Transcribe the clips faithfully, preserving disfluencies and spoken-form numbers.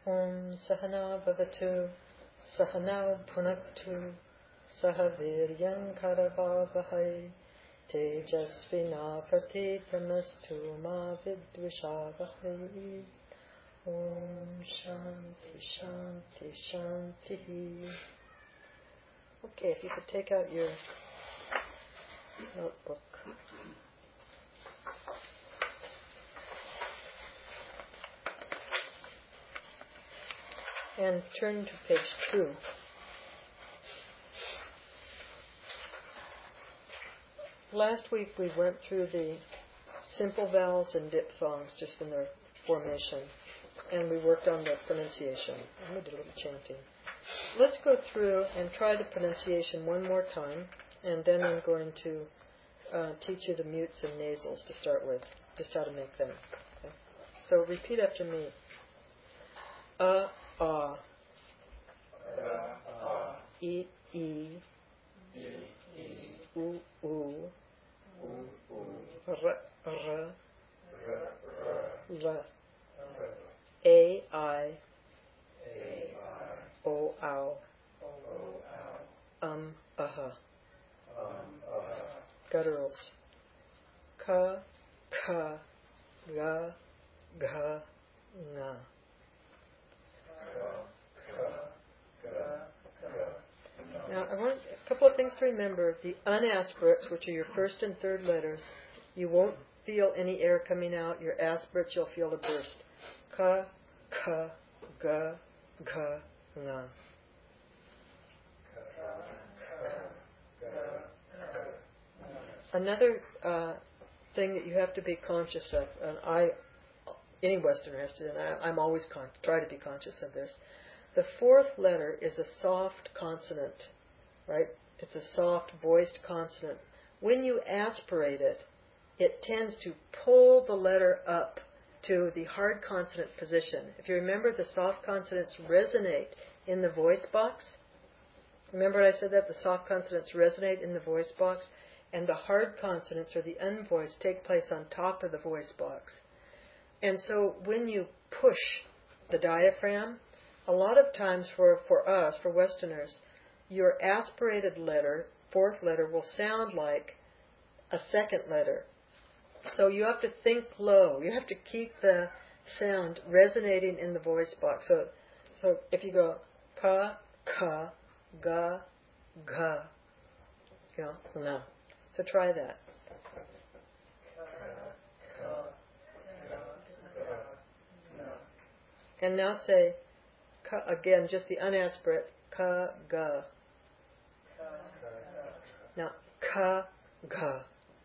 Om Sahana Bhavatu Sahana Bhunaktu Sahaviryam Karavavahai Tejasvina Pratitamastu Ma Vidvishavahai. Om Shanti Shanti Shanti. Okay, if you could take out your notebook. And turn to page two. Last week we went through the simple vowels and diphthongs just in their formation. And we worked on the pronunciation. And we did a little chanting. Let's go through and try the pronunciation one more time. And then I'm going to uh, teach you the mutes and nasals to start with. Just how to make them. Okay? So repeat after me. Uh. Ah, e e, u u, r r, l, a I, o ow, um aha. Gutturals. Ka, ka, ga, ga, nga. Now, I want a couple of things to remember. The unaspirates, which are your first and third letters, you won't feel any air coming out. Your aspirates, you'll feel a burst. Ka, ka, ga, ga, nga. Another uh, thing that you have to be conscious of, and I, any Westerner has to, and I, I'm always con- try to be conscious of this. The fourth letter is a soft consonant, right? It's a soft voiced consonant. When you aspirate it, it tends to pull the letter up to the hard consonant position. If you remember, the soft consonants resonate in the voice box. Remember I said that? The soft consonants resonate in the voice box, and the hard consonants, or the unvoiced, take place on top of the voice box. And so when you push the diaphragm, a lot of times for, for us, for Westerners, your aspirated letter, fourth letter, will sound like a second letter. So you have to think low. You have to keep the sound resonating in the voice box. So, so if you go ka, ka, ga, ga, you know, no. So try that. And now say, ka, again, just the unaspirate, ka, ga. Now, ka, ga.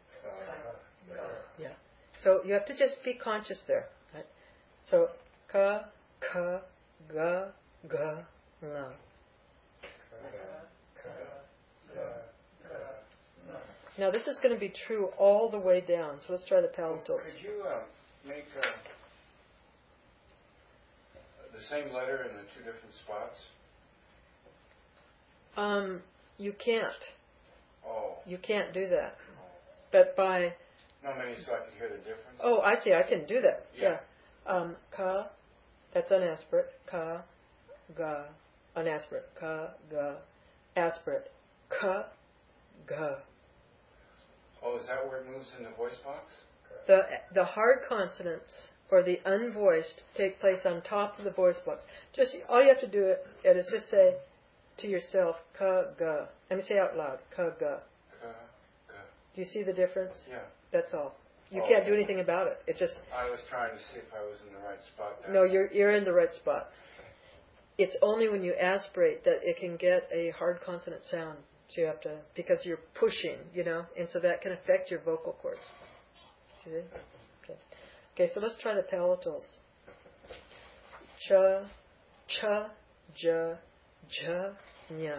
Yeah. So you have to just be conscious there. Right? So, ka, ka, ga, ga, nga. Now this is going to be true all the way down. So let's try the palatals. Could you uh, make uh, the same letter in the two different spots? Um, you can't. Oh. You can't do that. But by... No, maybe so I can hear the difference. Oh, I see. I can do that. Yeah. yeah. Um, ka, that's unaspirate. Ka, ga, unaspirate. Ka, ga, aspirate. Ka, ga. Oh, is that where it moves in the voice box? The the hard consonants or the unvoiced take place on top of the voice box. Just all you have to do it, it is just say to yourself, ka, ga. Let me say out loud, ka, ga. Ka, ga. Do you see the difference? Yeah. That's all. You oh, can't do anything about it. It just. I was trying to see if I was in the right spot there. No, you're you're in the right spot. It's only when you aspirate that it can get a hard consonant sound. So you have to, because you're pushing, you know, and so that can affect your vocal cords. See? Okay. Okay, so let's try the palatals. Cha, cha, ja, ja, nya.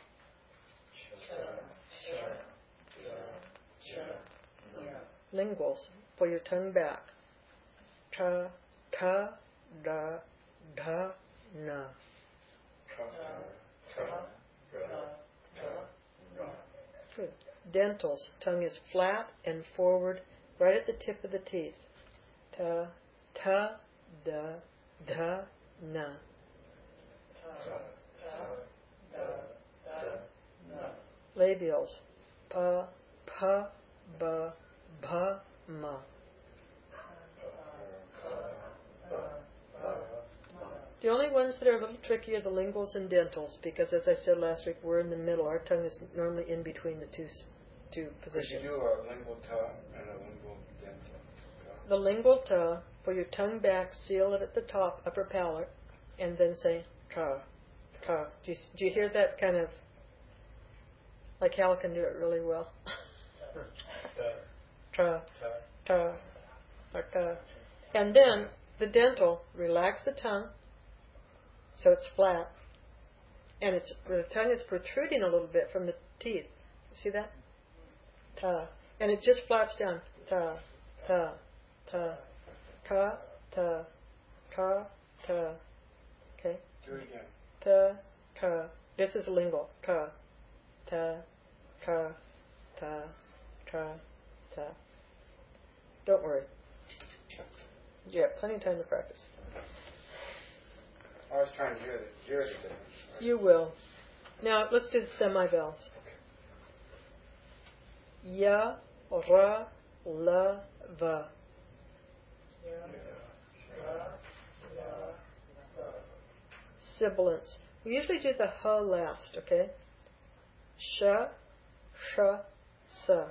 Linguals. Pull your tongue back. Ta, ta, da, da, na. Good. Dentals. Tongue is flat and forward, right at the tip of the teeth. Ta, ta, da, da, na. Labials. Pa, pa, ba, bha, ma. The only ones that are a little tricky are the linguals and dentals, because as I said last week, we're in the middle. Our tongue is normally in between the two two positions. Could you do a lingual ta and a lingual dental? The lingual ta, for your tongue back, seal it at the top, upper palate, and then say ta, ta. Do you, do you hear that kind of, like Hal can do it really well? Ta, ta, ta, ta. And then the dental, relax the tongue so it's flat, and it's the tongue is protruding a little bit from the teeth. See that? Ta, and it just flaps down. Ta, ta, ta, ta, ta, ta, ta. Okay. Do it again. Ta, ta. This is lingual. Ta, ta, ta, ta, ta, ta. Don't worry. You have plenty of time to practice. I was trying to hear the hear the difference. Right? You will. Now let's do the semivowels. Ya, ra, la, va. Sibilants. We usually do the ha last, okay? Sha, sha, sa.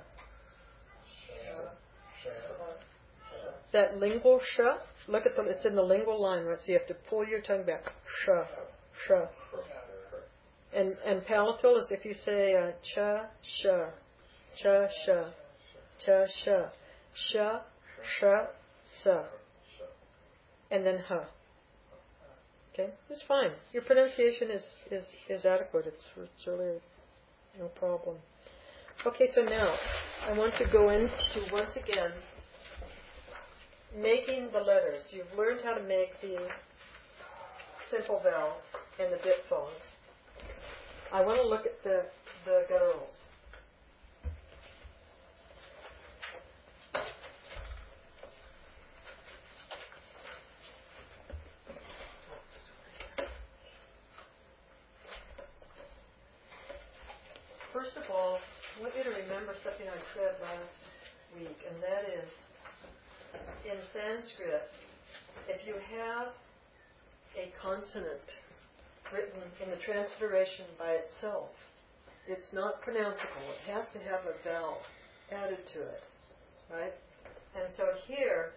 That lingual sha, look at the, it's in the lingual line, right? So you have to pull your tongue back. Sha, sha. And and palatal is if you say uh, cha, sha, cha, sha, cha, sha, sha, sha, sa. And then ha. Okay? It's fine. Your pronunciation is, is, is adequate. It's, it's really no problem. Okay, so now I want to go into, once again, making the letters. You've learned how to make the simple vowels and the diphthongs. I want to look at the, the gutturals. First of all, I want you to remember something I said last week, and that is, in Sanskrit, if you have a consonant written in the transliteration by itself, it's not pronounceable. It has to have a vowel added to it, right? And so here,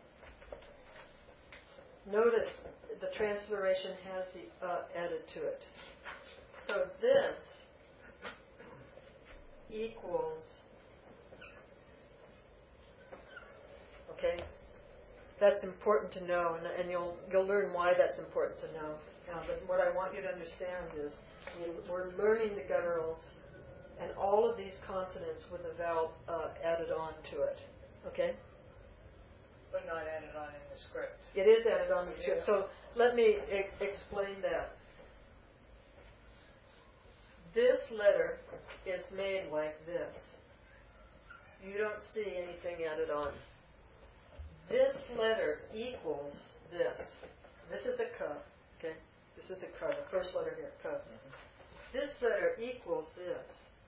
notice the transliteration has the uh added to it. So this equals, okay? That's important to know, and, and you'll you'll learn why that's important to know. Now, but what I want you to understand is we're learning the gutturals and all of these consonants with a vowel uh, added on to it. Okay? But not added on in the script. It is added on in the script. So let me e- explain that. This letter is made like this. You don't see anything added on. This letter equals this. This is a ka. Okay? This is a ka, the first letter here, ka. Mm-hmm. This letter equals this.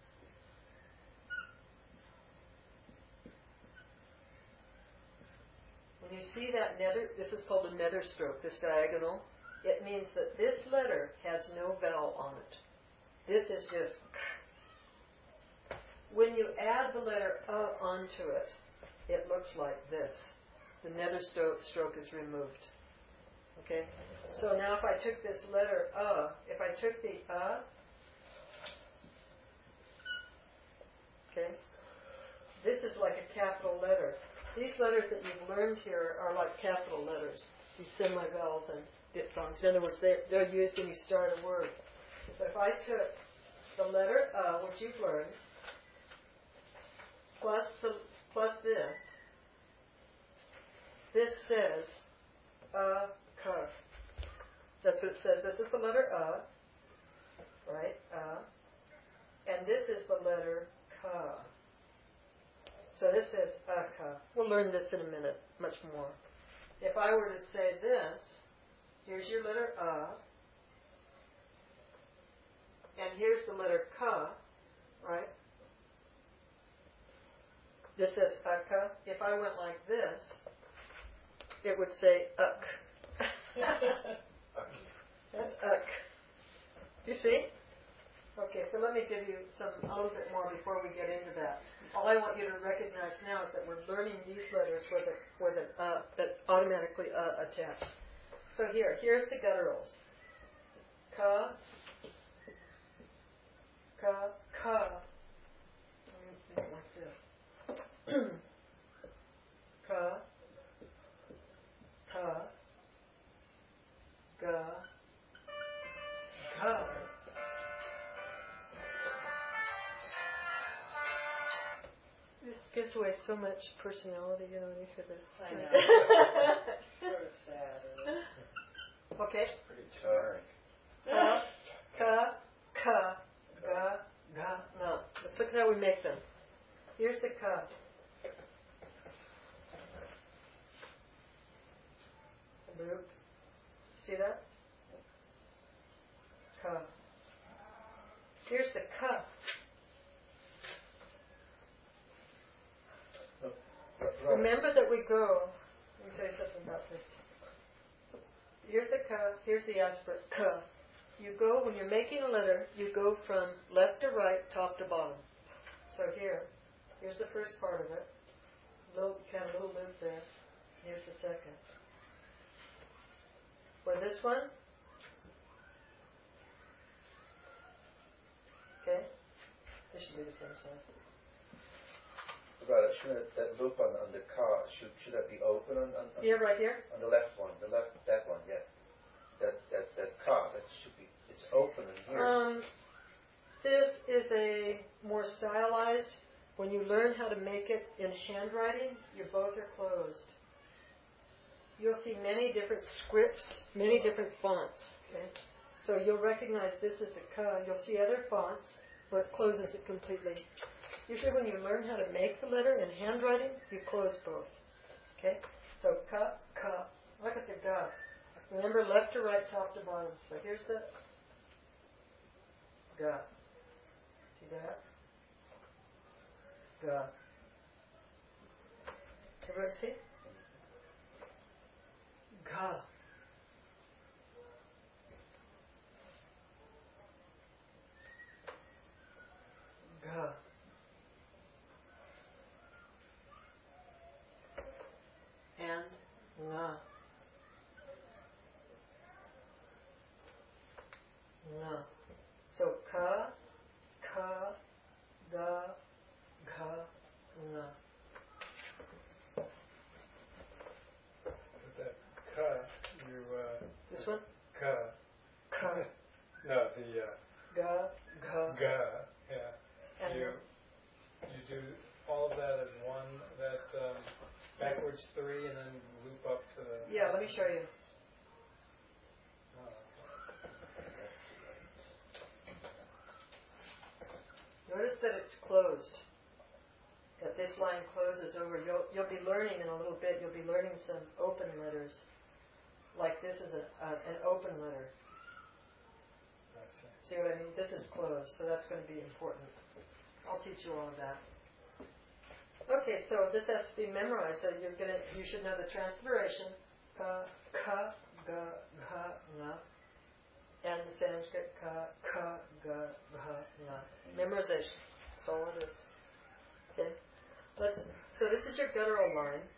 When you see that nether, this is called a nether stroke, this diagonal. It means that this letter has no vowel on it. This is just k. When you add the letter a onto it, it looks like this. The nether stroke, stroke is removed. Okay? So now if I took this letter a, if I took the a, okay, this is like a capital letter. These letters that you've learned here are like capital letters, these semivowels and diphthongs. In other words, they're, they're used when you start a word. So if I took the letter a, which you've learned, plus the plus this, this says a ka. That's what it says. This is the letter a, right? A, and this is the letter ka. So this says a ka. We'll learn this in a minute, much more. If I were to say this, Here's your letter A. And here's the letter Ka, right? This says Aka. If I went like this, it would say Uk. That's Uk. You see? Okay, so let me give you some a little bit more before we get into that. All I want you to recognize now is that we're learning these letters with a with an uh that automatically uh attached. So here, here's the gutturals. Ka, ka, ka. Let me do it like this. Ka, ta, ga, ga. This gives away so much personality, you know, when you hear this. I know. Sort of sad. Isn't it? Okay. Pretty tiring. Ka, ka, ka, ga, ga, na. Let's look at how we make them. Here's the ka. Loop. See that? Ka. Here's the ka. Remember that we go. Let me tell you something about this. Here's the ka. Here's the aspirate ka. You go, when you're making a letter, you go from left to right, top to bottom. So here, here's the first part of it. Little, kind of little loop there. Here's the second. For this one, okay, this should be the same size. Right, shouldn't that loop on, on the car, should should that be open on, on, on, Yeah, right here. on the left one, the left, that one, yeah. That, that, that car, that should be, it's open in here. Um, this is a more stylized. When you learn how to make it in handwriting, your both are closed. You'll see many different scripts, many different fonts. Okay, so you'll recognize this as a ka. You'll see other fonts where it closes it completely. Usually, when you learn how to make the letter in handwriting, you close both. Okay, so ka, ka. Look at the ga. Remember, left to right, top to bottom. So here's the ga. See that? Ga. Everyone see? Ga. Ga. And nga. Nga. So ka, ka, ga, ga, nga. With that ka, you, uh, This one? ka. Ka. No, the, uh, Ga, ga. ga, yeah. And You, you do all of that as one, that, um, backwards three and then loop up to the... yeah, let me show you. Oh, Notice that it's closed. That this line closes over. You'll you'll be learning in a little bit. You'll be learning some open letters. Like this is a, a an open letter. I see. See what I mean? This is closed, so that's going to be important. I'll teach you all of that. Okay, so this has to be memorized. So you're gonna you should know the transliteration. Ka, ka, ga, gha, nga. And the Sanskrit ka, ka, ga, gha, nga. Memorization. That's all it is. Okay. Let's. So this is your guttural line.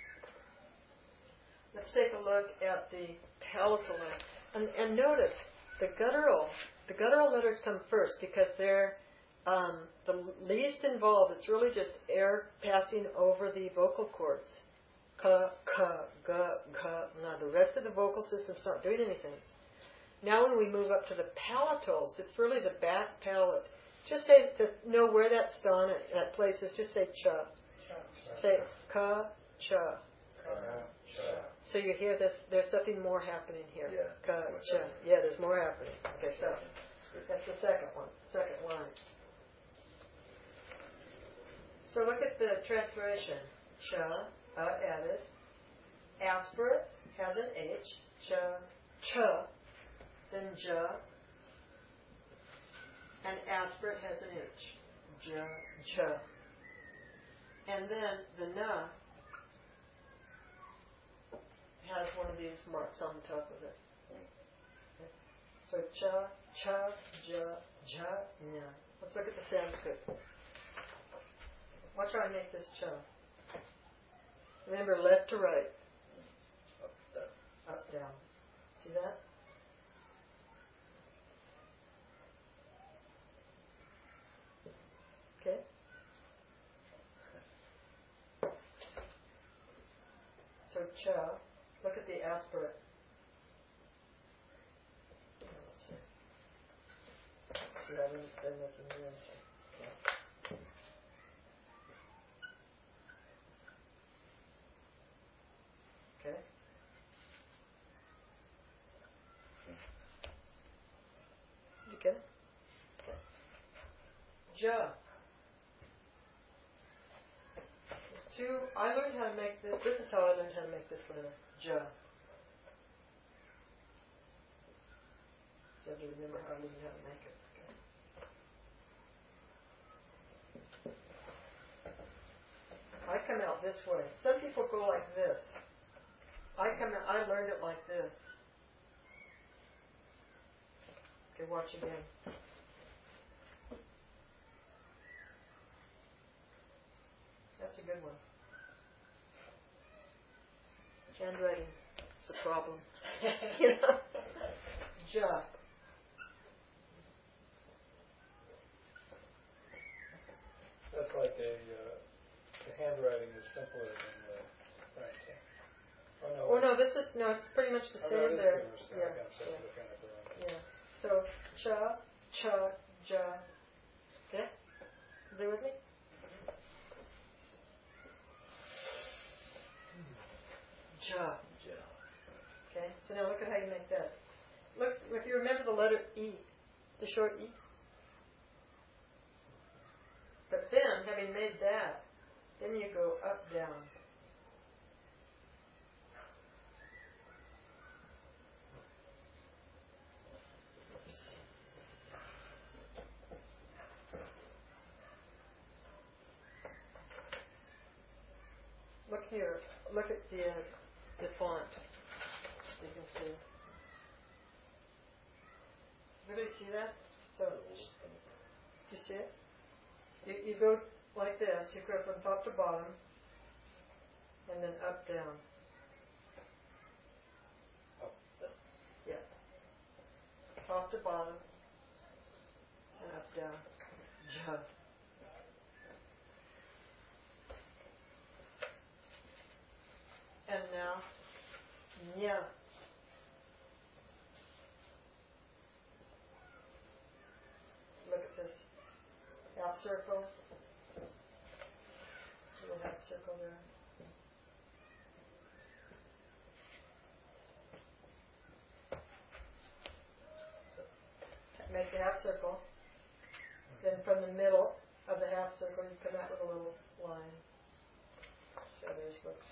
Let's take a look at the palatal line, and, and notice the guttural. The guttural letters come first because they're um, the least involved. It's really just air passing over the vocal cords. Ka, ka, ga, ga, nga. The rest of the vocal system's not doing anything. Now when we move up to the palatals, it's really the back palate. Just say, to know where that ston at, that place is, just say cha. Say ka, cha. So you hear this, there's something more happening here. Yeah. Ka, cha. Yeah, there's more happening. Okay, so that's the second one, second line. So look at the transliteration. Cha, uh, added. Aspirate has an H. Cha, ch, then j, and aspirate has an H. J, ch. And then the na has one of these marks on the top of it. Okay. So cha, cha, ja, ja, nya. Let's look at the Sanskrit. Watch how I make this cha. Remember, left to right. Up, down. Up, down. See that? Okay. So cha, look at the aspirate. Let's see. See, I didn't, didn't make any noise. Okay. Okay. Did you get it? Okay. Ja. There's two. I learned how to make this. This is how I learned how to make this letter. Ja. So you remember how I learned how to make it. Okay. I come out this way. Some people go like this. I come out, I learned it like this. Okay, watch again. That's a good one. Handwriting is a problem. You know? Ja. That's like a, uh, the handwriting is simpler than the writing. Oh no. Oh no, this is, no, it's pretty much the Oh, no, same it is there. pretty much the same. Yeah, Okay, I'm sorry, yeah. looking at the wrong. Yeah. So, cha, cha, ja. Okay? Are they with me? Ja. Ja. Okay? So now look at how you make that. Look, if you remember the letter E, the short E. But then, having made that, then you go up, down. Look here. Look at the uh, the font. You can see. Everybody see that? So, you see it? You, you go like this. You go from top to bottom, and then up, down. Up, down. Yeah. Top to bottom, and up, down. Ja. And now, nya. Look at this. Half circle. Little half circle there. So, make the half circle. Then from the middle of the half circle, you come out with a little line. So there's looks.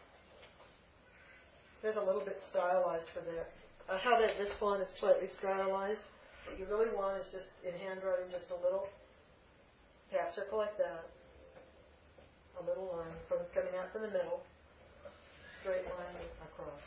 There's a little bit stylized for that. Uh, how that this font is slightly stylized. What you really want is just in handwriting, just a little half circle like that. A little line from coming out from the middle. Straight line across.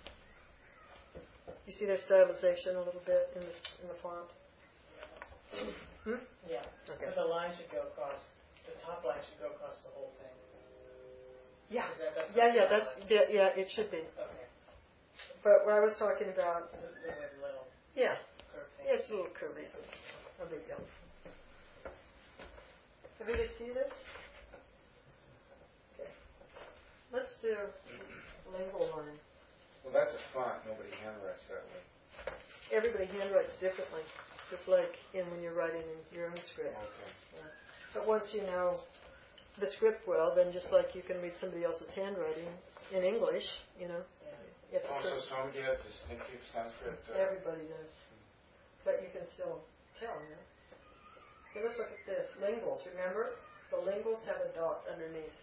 You see their stylization a little bit in the in the font. Hmm? Yeah. Okay. But the line should go across, the top line should go across the whole thing. Yeah. Is that, that's Yeah, not yeah, that's stylized? yeah, yeah, it should be. Okay. But what I was talking about, The, the with little yeah, curve thing. yeah, it's a little curvy. No big deal. Everybody see this? Okay. Let's do lingual line. Well, that's a font. Nobody handwrites that way. Everybody handwrites differently, just like in when you're writing in your own script. Okay. Yeah. But once you know the script well, then just like you can read somebody else's handwriting in English, you know. You have to Also, sort- somebody has distinctive Sanskrit. Uh, Everybody does. But you can still tell, you know. Okay, let's look at this. Linguals, remember? The linguals have a dot underneath.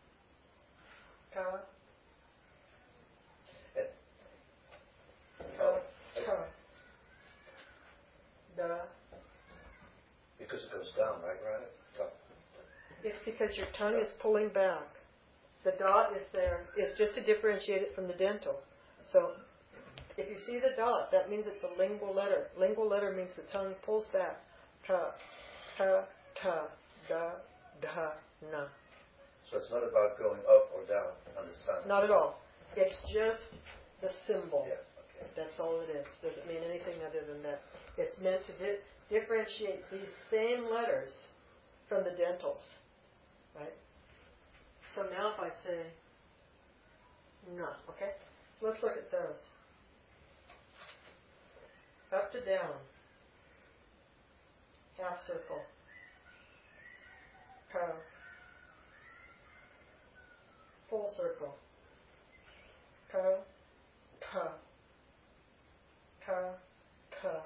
Ka. And Ka. down, right, right? Top. It's because your tongue is pulling back. The dot is there. It's just to differentiate it from the dental. So if you see the dot, that means it's a lingual letter. Lingual letter means the tongue pulls back. Ta, ta, ta, da, da, na. So it's not about going up or down on the sound. Not at all. It's just the symbol. Yeah, okay. That's all it is. Doesn't mean anything other than that. It's meant to di- differentiate these same letters from the dentals. Right? So now if I say na, okay? Let's look at those. Up to down. Half circle. Ka. Full circle. Ka. Ta. Ka. Ta.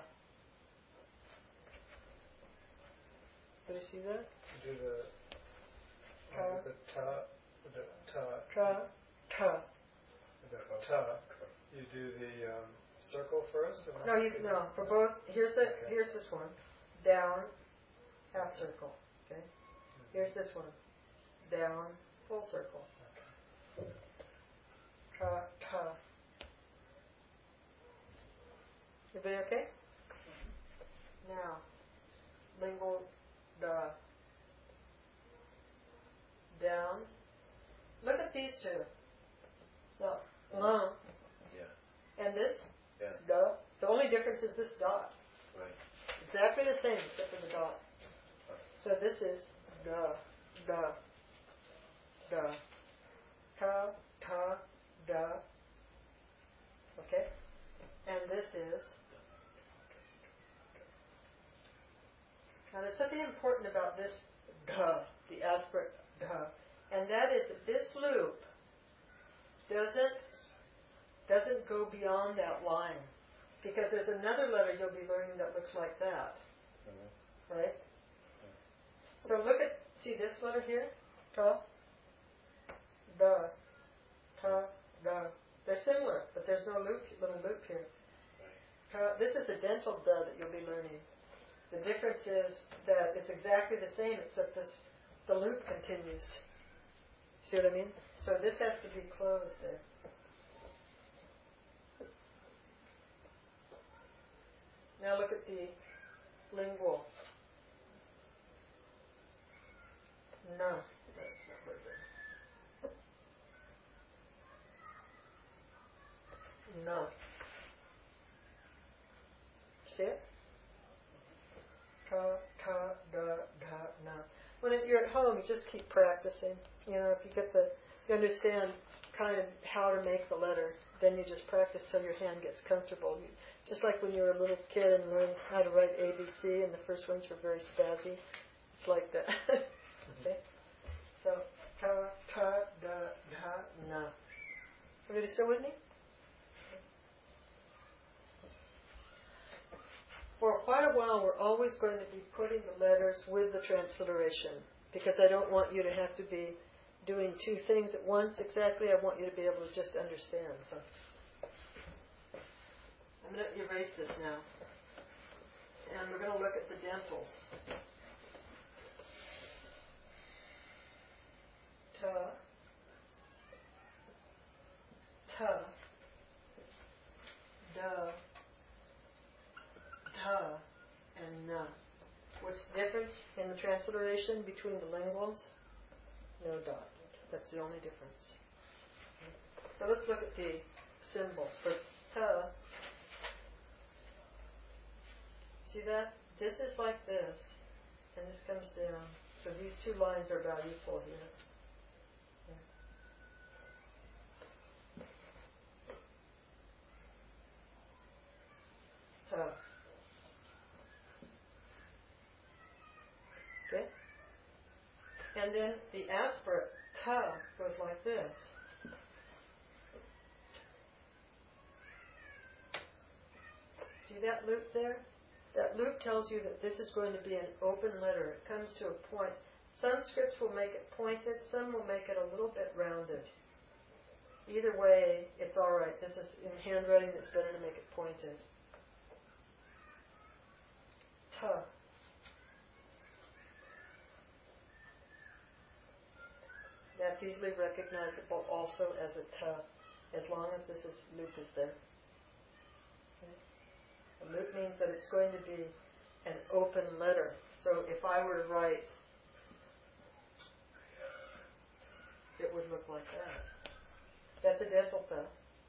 Did you see that? You do the, Ka. uh, the ta, the ta, Ka. Ta. the ta. You do the um, circle first? And No, you no. For both, here's the Okay. here's this one. Down, half circle. Okay. Here's this one. Down, full circle. Ta, ta. Everybody okay? Now, lingual da. Down. Look at these two. Look, la, Yeah, and this yeah, da. The only difference is this dot. right. Exactly the same except for the dot. So this is da, da, da, ta, ta, da. Okay? And this is. Now there's something important about this da, the aspirate da. And that is that this loop doesn't doesn't go beyond that line. Because there's another letter you'll be learning that looks like that. Mm-hmm. Right? So look at, see this letter here? Ta, da, ta, da. They're similar, but there's no loop, little loop here. Ta, this is a dental da that you'll be learning. The difference is that it's exactly the same except this, the loop continues. See what I mean? So this has to be closed there. Now look at the lingual. No. That's not very good. No. See it? Ta, ta, da, da, na. When it, you're at home, you just keep practicing. You know, if you get the, you understand kind of how to make the letter, then you just practice till your hand gets comfortable. You, just like when you were a little kid and learned how to write A B C, and the first ones were very spazzy. It's like that. Okay? So, ta, ta, da, da, na. Everybody still with me? For quite a while, we're always going to be putting the letters with the transliteration, because I don't want you to have to be doing two things at once exactly. I want you to be able to just understand. So, I'm going to erase this now. And we're going to look at the dentals. Ta, ta, da, ta, and na. What's the difference in the transliteration between the linguals? No dot. That's the only difference. So let's look at the symbols. For ta, see that? This is like this, and this comes down. So these two lines are about equal here. Ta. Okay? And then the aspirate ta goes like this. See that loop there? That loop tells you that this is going to be an open letter. It comes to a point. Some scripts will make it pointed, some will make it a little bit rounded. Either way, it's alright. This is in handwriting, it's better to make it pointed. Ta. That's easily recognizable also as a ta, as long as this is, loop is there. Okay. A loop means that it's going to be an open letter. So if I were to write, it would look like that. That's a dental ta.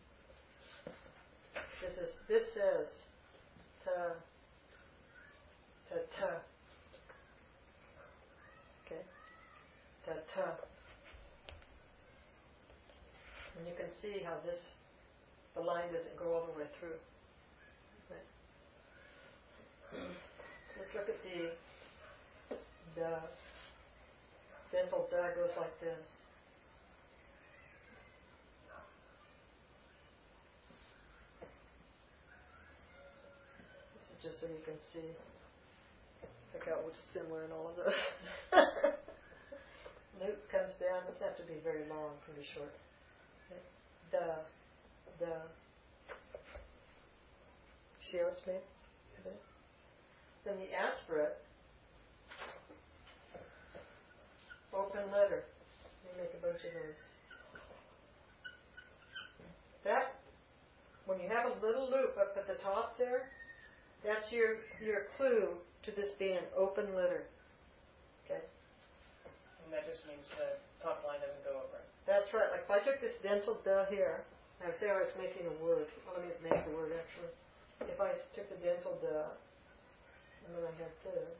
This is this says ta ta ta. Okay. Ta ta. And you can see how this the line doesn't go all the way through. Right. Let's look at the the dental da goes like this. Just so you can see, pick out what's similar in all of those. Loop comes down. It doesn't have to be very long. It can be short. Okay. Da, da. See how it's made? Okay. Then the aspirate, open letter. Let me make a bunch of those. That, when you have a little loop up at the top there, that's your your clue to this being an open letter. Okay? And that just means the top line doesn't go over it. That's right. Like if I took this dental da here, and I say I was making a word. Well, let me make the word actually. If I took the dental da, and then I had this,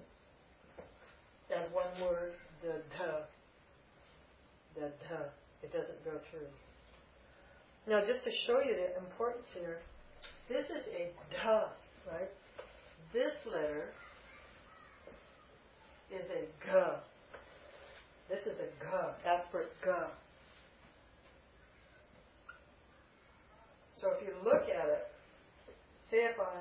as one word, the da, the da, it doesn't go through. Now, just to show you the importance here, this is a da. Right? This letter is a g. This is a g, aspirate g. So if you look at it, say if I,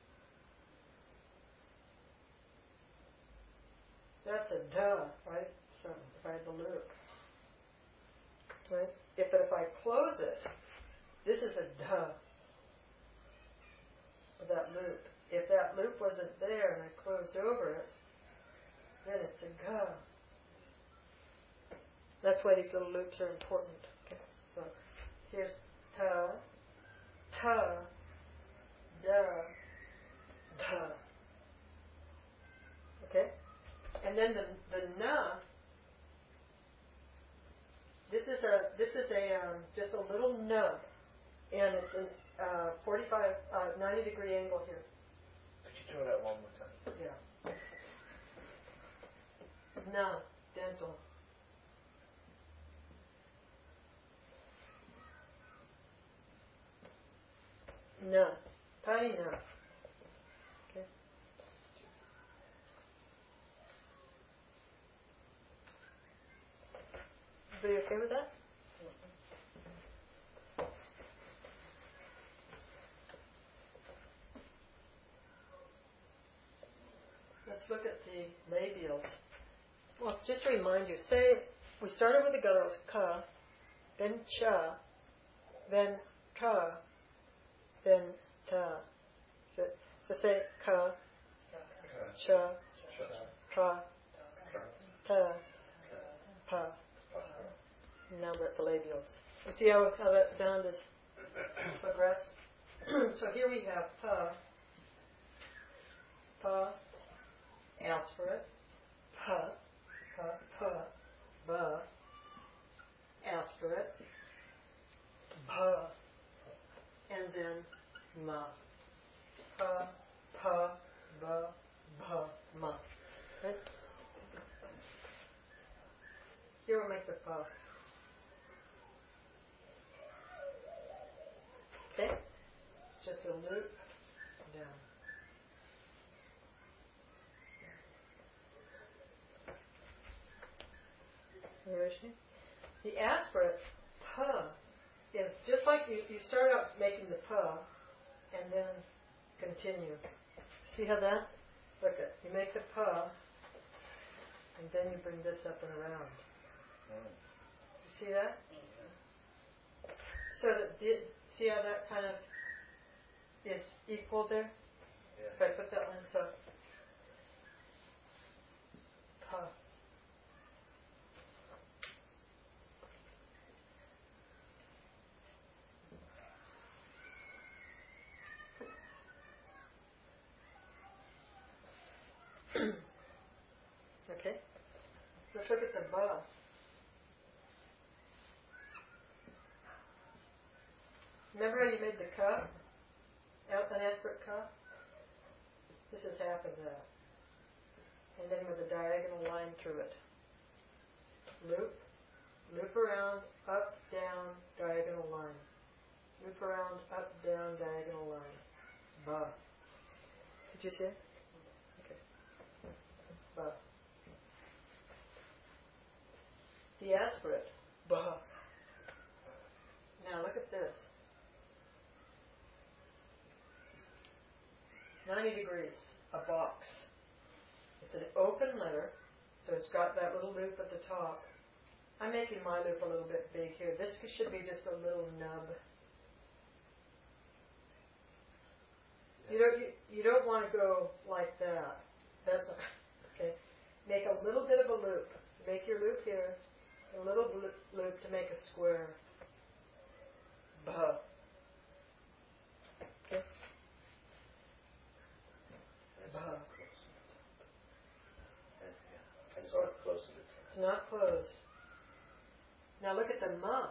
that's a da, right? So if I had the loop, right? If but if I close it, this is a da. That loop. If that loop wasn't there and I closed over it, then it's a ga. That's why these little loops are important. Okay. So here's ta, ta, da, da. Okay? And then the the na. This is a this is a um, just a little nub, and it's an Uh, forty-five, uh, ninety degree angle here. Could you do that one more time? Yeah. Na, dental. Na, tiny na. Okay. Everybody okay with that? Let's look at the labials. Well, just to remind you, say we started with the gutturals ka, then cha, then ka, then ta. So, so say ka, cha, tra, ta, pa. Now we're at the labials. You see how, how that sound is progressed? So here we have pa, pa, aspirate, pa, pa, pa, ba, aspirate, ba, and then ma. Pa, pa, ba, ba, ma. Right? Here we'll make the pa. Okay? It's just a loop down. The aspirate pa is just like you, you start out making the pa and then continue. See how that? Look at you make the pa and then you bring this up and around. You see that? So that the, see how that kind of is equal there? Yeah. If I put that one so pa. let's look at the ba. Remember how you made the ka? An aspirate ka? This is half of that. And then with a diagonal line through it. Loop, loop around, up, down, diagonal line. Loop around, up, down, diagonal line. Ba. Did you see it? Okay. Ba. The aspirate. Ba. Now look at this. ninety degrees. A box. It's an open letter, so it's got that little loop at the top. I'm making my loop a little bit big here. This should be just a little nub. You don't you, you don't want to go like that. That's not, okay. Make a little bit of a loop. Make your loop here. A little loop, loop to make a square. Bah. Okay. Bah. And it's not close to the top. It's not closed. Now look at the ma.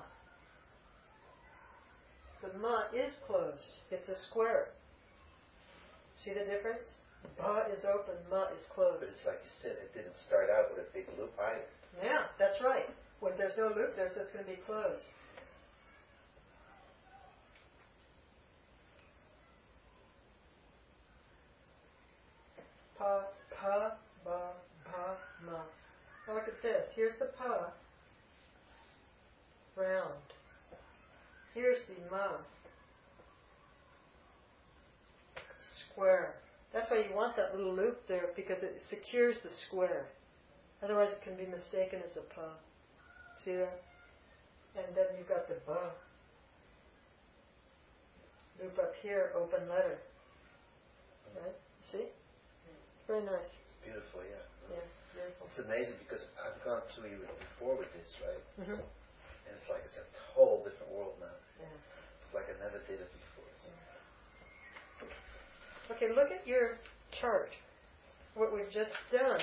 The ma is closed. It's a square. See the difference? Ba is open, ma is closed. But it's like you said, it didn't start out with a big loop either. Yeah, that's right. When there's no loop there, so it's going to be closed. Pa, pa, ba, ba, ma. Now look at this. Here's the pa. Round. Here's the ma. Square. That's why you want that little loop there, because it secures the square. Otherwise it can be mistaken as a pa. See that? And then you've got the ba. Loop up here, open letter. Right? See? Very nice. It's beautiful, yeah. Yeah, beautiful. It's amazing because I've gone through you before with this, right? Mm-hmm. And it's like it's a whole different world now. Yeah. It's like I never did it before. So. Okay, look at your chart. What we've just done.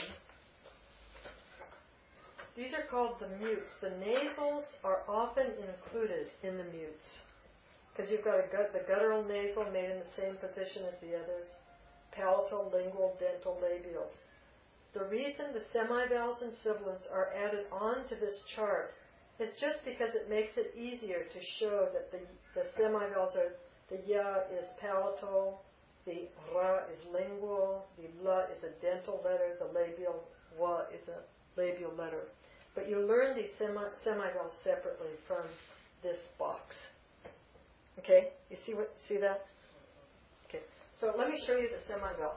These are called the mutes. The nasals are often included in the mutes. Because you've got a gut, the guttural nasal made in the same position as the others. Palatal, lingual, dental, labials. The reason the semivowels and sibilants are added on to this chart is just because it makes it easier to show that the, the semivowels are, the ya is palatal, the ra is lingual, the la is a dental letter, the labial wa is a labial letter. But you learn these semi, semivowels separately from this box. Okay? You see what? See that? Okay. So let me show you the semivowels.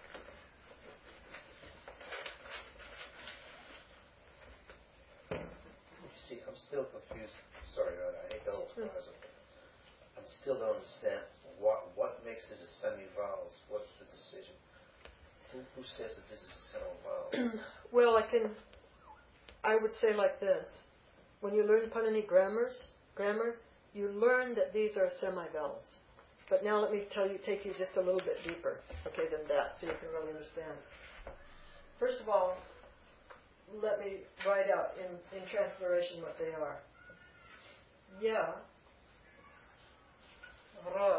You see, I'm still confused. Sorry, I hate the whole process. I still don't understand what what makes this a semi-vowels. What's the decision? Who, who says that this is a semi-vowel? Well, I can. I would say like this: when you learn Panini grammars, grammar, you learn that these are semivowels. But now let me tell you, take you just a little bit deeper, okay, than that, so you can really understand. First of all, let me write out in, in transliteration what they are. Ya, ra,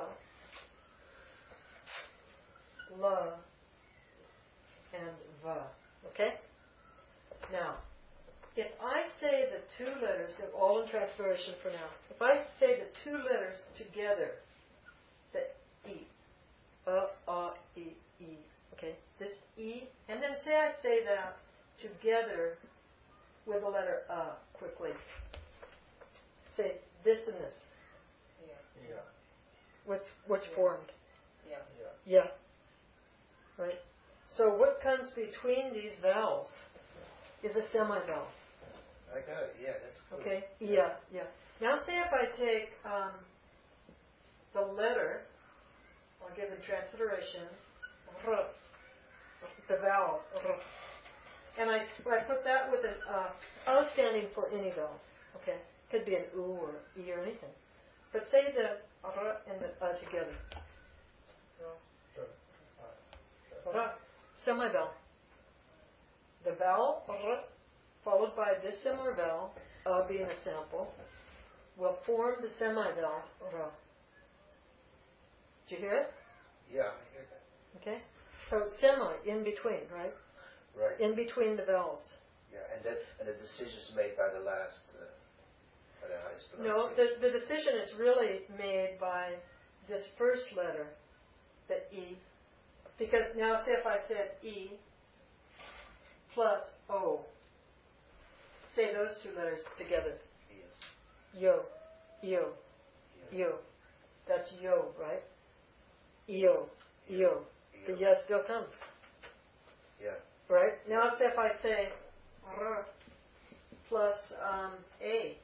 la, and va. Okay? Now, if I say the two letters, they're all in transliteration for now. If I say the two letters together, the E, a, a, e, e, okay, this E, and then say I say that together with the letter a quickly. Say this and this. Yeah. Yeah. What's what's Yeah. formed? Yeah. Yeah. Yeah. Right? So what comes between these vowels is a semivowel. I got it. Yeah, that's cool. Okay? Yeah, yeah. Now say if I take um, the letter, I'll give the transliteration, r, the vowel, r, and I, I put that with an uh, O standing for any vowel. Okay? Could be an U or E or anything. But say the r and the uh together. Sure. All right. R, semivowel. The vowel r followed by a dissimilar vowel, uh being a sample, will form the semi-vowel, ra. Did you hear it? Yeah, I hear that. Okay? So semi, in between, right? Right. In between the vowels. Yeah, and that and the decision is made by the last, uh, by the highest No, pronunciation. the, the decision is really made by this first letter, the E. Because now, say if I said E plus O, say those two letters together. Yeah. Yo, yo, Yeah. yo. That's yo, right? Yo, yo. The Yeah. ya still comes, Yeah. right? Now, say if I say R plus um, A.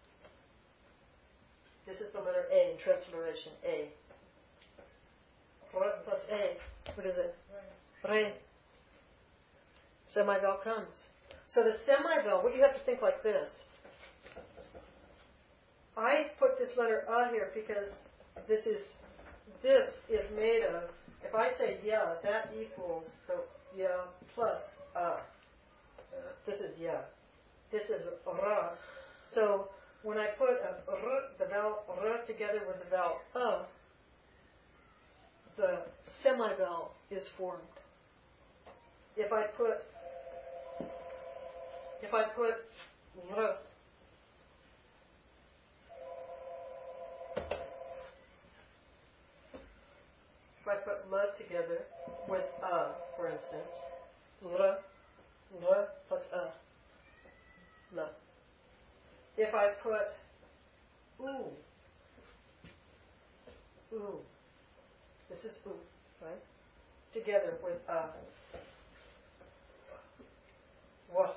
This is the letter A in transliteration, A. R plus A. What is it? Re. Semi-vowel comes. So the semi-vowel, what you have to think like this. I put this letter A here because this is this is made of, if I say ya, that equals the ya plus A. Uh, This is ya. This is ra. So when I put a r, the vowel r together with the vowel a, the semi-vowel is formed. If I put if I put r, if I put l together with a, for instance, r, r plus a, la. If I put oo, oo, this is oo, right? Together with a, wa,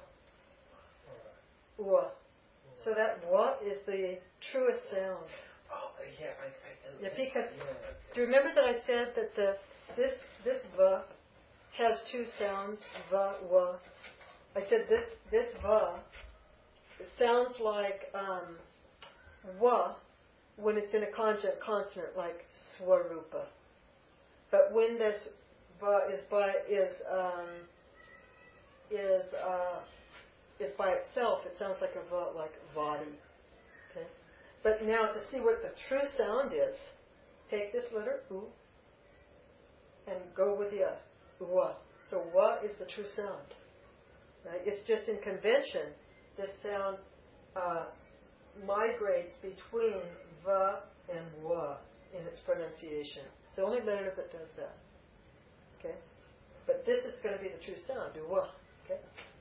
wa. So that wa is the truest sound. oh, yeah, I, I, I If you could, yeah, okay. do you remember that I said that the this this va has two sounds, va, wa? I said this this va sounds like um, wa when it's in a conjunct consonant like swarupa. But when this va is by is um, is uh, is by itself, it sounds like a va like vadi. Okay. But now to see what the true sound is, take this letter u and go with the uh, wa. So wa is the true sound. Right? It's just in convention, this sound uh, migrates between va and wa in its pronunciation. It's the only letter that does that. Okay? But this is going to be the true sound, du wa. Okay?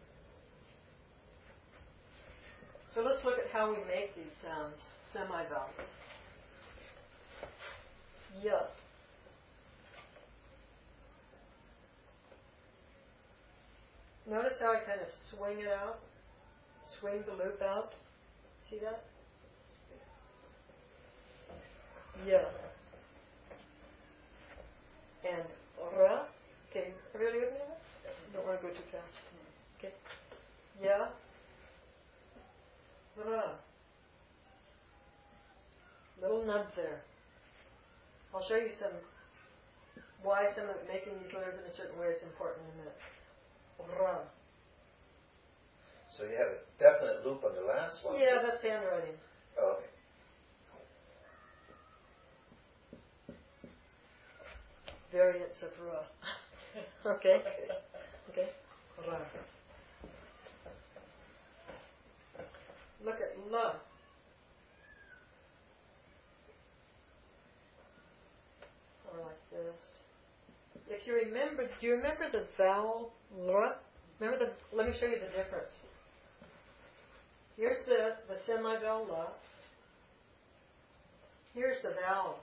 So let's look at how we make these sounds, semi-vowels. Ya. Notice how I kind of swing it out, swing the loop out. See that? Ya. And ra. Okay, everybody with me? Don't want to go too fast. Okay. Ya. Ra. Little nub there. I'll show you some why some of making these letters in a certain way is important in a minute. Ra. So you have a definite loop on the last one. Yeah, that's handwriting. Oh, okay. Variants of ra. Okay? Okay? Ra. Look at la. Or like this. If you remember, do you remember the vowel ra? Remember the, let me show you the difference. Here's the, the semi-vowel la. Here's the vowel.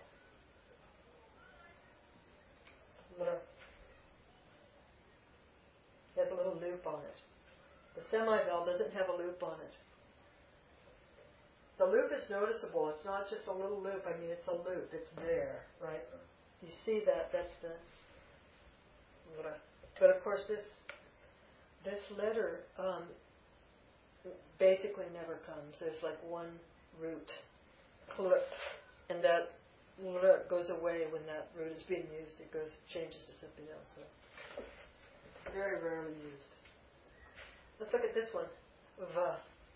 La. It has a little loop on it. The semi-vowel doesn't have a loop on it. The loop is noticeable. It's not just a little loop. I mean, it's a loop. It's there, right? You see that? That's the. But of course, this this letter um, basically never comes. There's like one root, kluk, and that l goes away when that root is being used. It goes changes to something else. So very rarely used. Let's look at this one. Va.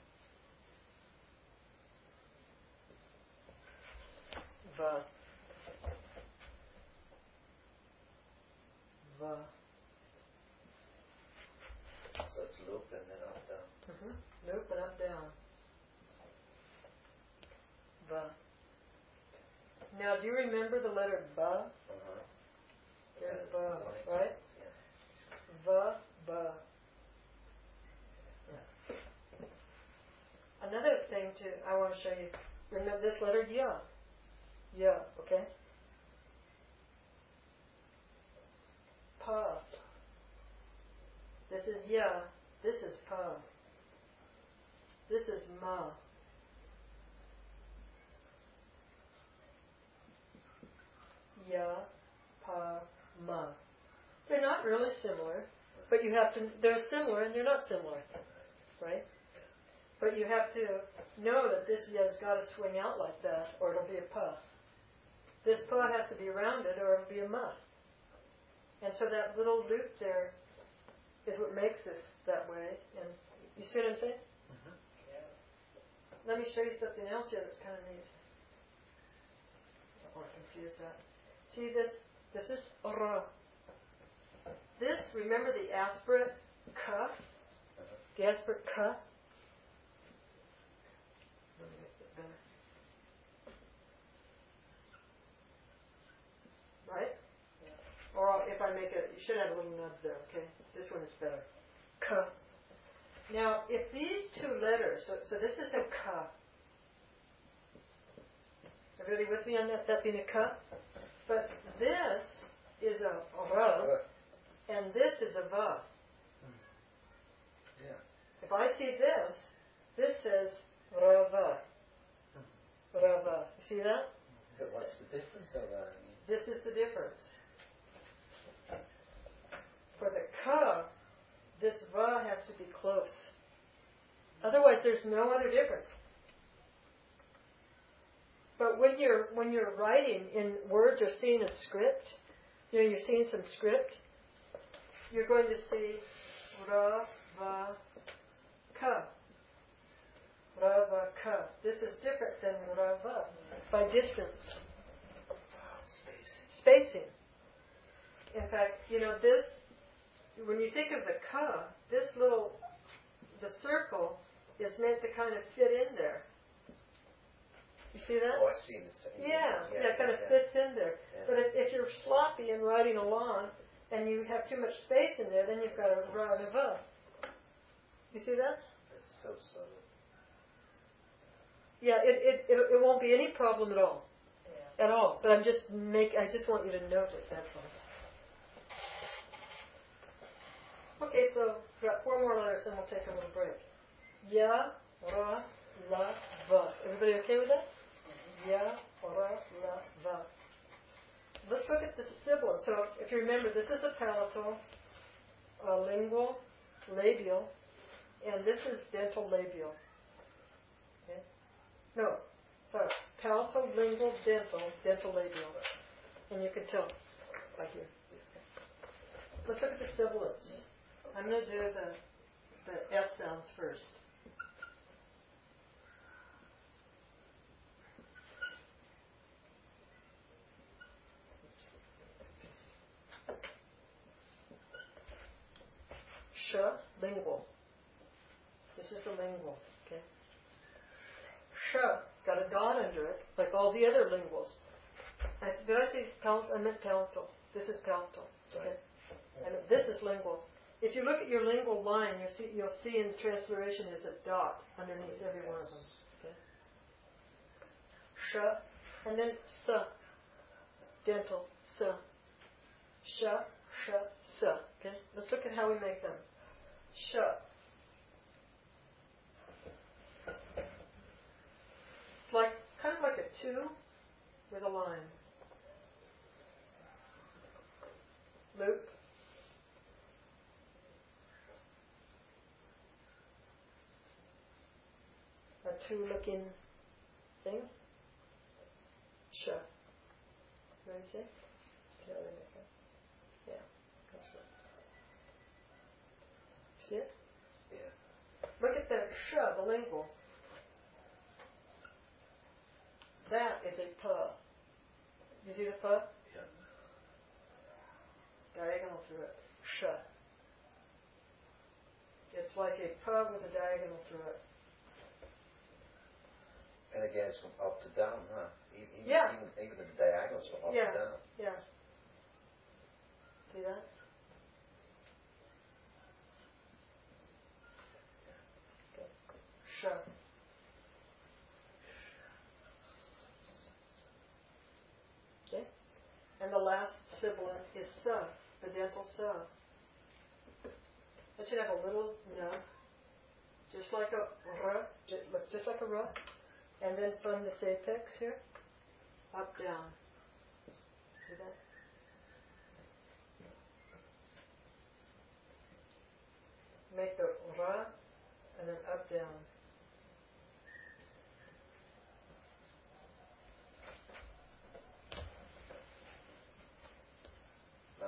Va. Va. So it's loop and then up down. Mm-hmm. Loop and up down. Va. Now, do you remember the letter ba? Uh-huh. There's And ba, one, right? Yeah. Va, ba. Yeah. Another thing to I want to show you. Remember this letter ya. Ya, okay? Pa. This is ya. This is pa. This is ma. Ya, pa, ma. They're not really similar, but you have to, they're similar and they're not similar, right? But you have to know that this ya's got to swing out like that or it'll be a pa. This pa has to be rounded or it'll be a ma. And so that little loop there is what makes this that way. And you see what I'm saying? Mm-hmm. Yeah. Let me show you something else here that's kind of neat. I don't want to confuse that. See this? This is ra. This, remember the aspirate ka? The aspirate ka? Let me make it better. Right? Yeah. Or if I make it, you should have a little nudge there, okay? This one is better. Ka. Now, if these two letters, so, so this is a ka. Everybody with me on that, that being a ka? But this is a ra, and this is a va. Yeah. If I see this, this says rava. Rava. You see that? But what's the difference of that? I mean, This is the difference. For the ka, this va has to be close. Otherwise, there's no other difference. But when you're when you're writing in words or seeing a script, you know, you're seeing some script, you're going to see ra, va, ka. Ra, va, ka. This is different than ra, va by distance. spacing. Spacing. In fact, you know, this, when you think of the ka, this little, the circle is meant to kind of fit in there. You see that? Oh, I see the same. Yeah, yeah, it kind of yeah. fits in there. Yeah. But if, if you're sloppy in riding along and you have too much space in there, then you've got a ra and a va. You see that? It's so subtle. Yeah, it, it, it, it won't be any problem at all. Yeah. At all. But I'm just make I just want you to note it, that's all. Okay, so we've got four more letters and we'll take a little break. Ya, ra, la, va. Everybody okay with that? Ya, ra, la, va. Let's look at the sibilant. So if you remember, this is a palatal, a lingual, labial, and this is dental labial. Okay? No, sorry. Palatal, lingual, dental, dental labial. And you can tell right here. Let's look at the sibilants. I'm going to do the, the S sounds first. Sh, lingual. This is the lingual. Okay. Sh, it's got a dot under it, like all the other linguals. I, did I say palatal? I meant palatal. This is palatal. Okay. And this is lingual. If you look at your lingual line, you'll see, you'll see in the transliteration there's a dot underneath every one of them. Okay. Sh, and then s, dental, s. Sh, sh, s. Okay. Let's look at how we make them. Sh. It's like kind of like a two with a line. Loop. A two looking thing. Sh. Ready to see? See how they make it? Yeah, that's right. See it? Yeah. Look at the sh, the lingual. That is a p. You see the p? Yeah. Diagonal through it. Sh. It's like a p with a diagonal through it. And again, it's from up to down, huh? Even, Yeah. Even, even the diagonals from up Yeah. to down. Yeah. See that? Okay. Sh. Okay. And the last sibilant is sa, the dental sa. That should have a little nub, just like a r, ju- looks just like a r. And then from this apex here, up, down. See that? Make the ra, and then up, down. Now,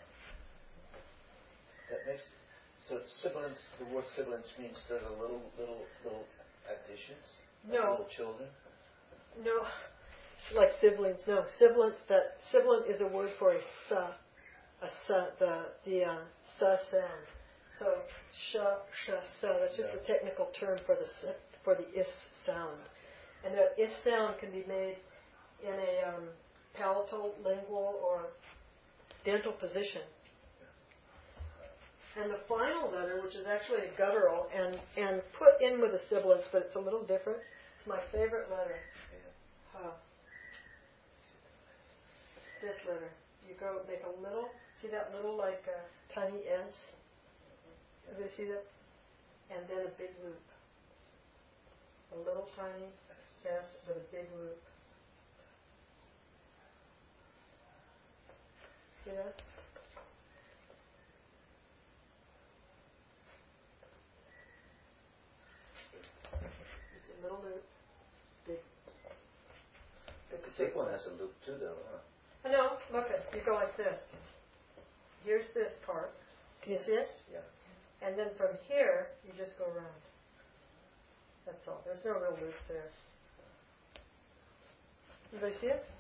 that makes, so sibilants, the word sibilants means they're the little, little, little additions? Like No. Little children? No, like siblings. No, sibilants. That sibilant is a word for a sa, a sa, the the uh, sa sound. So sh, sh, sa. That's just Yeah. a technical term for the s- for the is sound, and that is sound can be made in a um, palatal, lingual, or dental position. And the final letter, which is actually a guttural, and and put in with the sibilants, but it's a little different. It's my favorite letter. Yeah. Huh. This letter. You go make a little, see that little like uh, tiny S? Yeah. Do you see that? And then a big loop. A little tiny S with a big loop. See that? Just a little loop. Big. The big one has a loop too, though, huh? No, look at you go like this. Here's this part. Can you see it? Yeah. And then from here, you just go around. That's all. There's no real loop there. Anybody see it?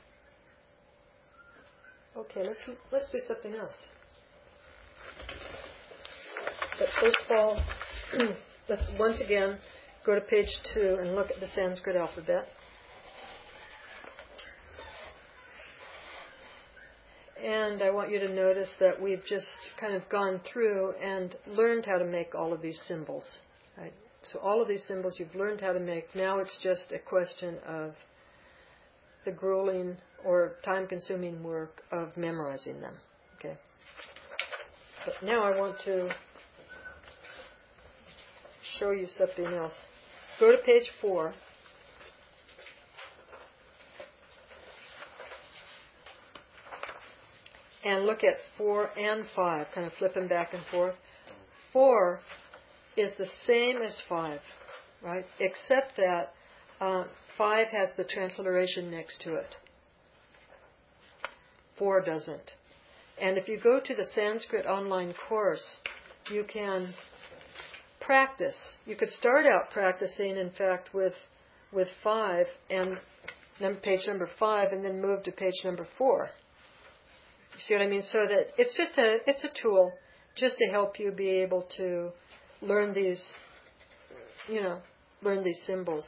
Okay, let's let's do something else. But first of all, let's once again go to page two and look at the Sanskrit alphabet. And I want you to notice that we've just kind of gone through and learned how to make all of these symbols. Right? So all of these symbols you've learned how to make. Now it's just a question of the grueling or time-consuming work of memorizing them. Okay. But now I want to show you something else. Go to page four. And look at four and five, kind of flipping back and forth. Four is the same as five, right? Except that uh, five has the transliteration next to it. Four doesn't. And if you go to the Sanskrit online course, you can practice. You could start out practicing, in fact, with with five and num- page number five, and then move to page number four. You see what I mean? So that it's just a it's a tool just to help you be able to learn these, you know, learn these symbols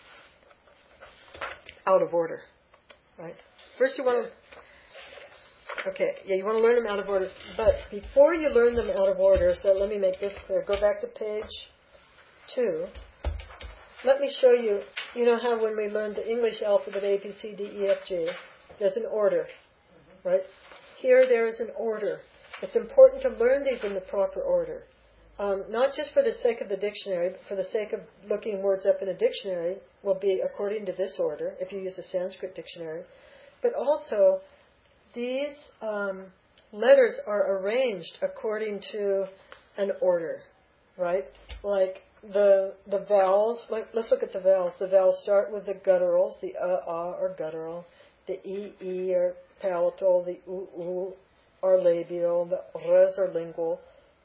out of order, right? First you want to, okay, yeah, you want to learn them out of order. But before you learn them out of order, so let me make this clear. Go back to page two. Let me show you, you know how when we learned the English alphabet A, B, C, D, E, F, G, there's an order, right? Here there is an order. It's important to learn these in the proper order. Um, not just for the sake of the dictionary, but for the sake of looking words up in a dictionary will be according to this order, if you use a Sanskrit dictionary. But also, these um, letters are arranged according to an order, right? Like the the vowels, like, let's look at the vowels. The vowels start with the gutturals, the uh, ah are guttural, the e, e are palatal, the u, u are labial, the rs are lingual,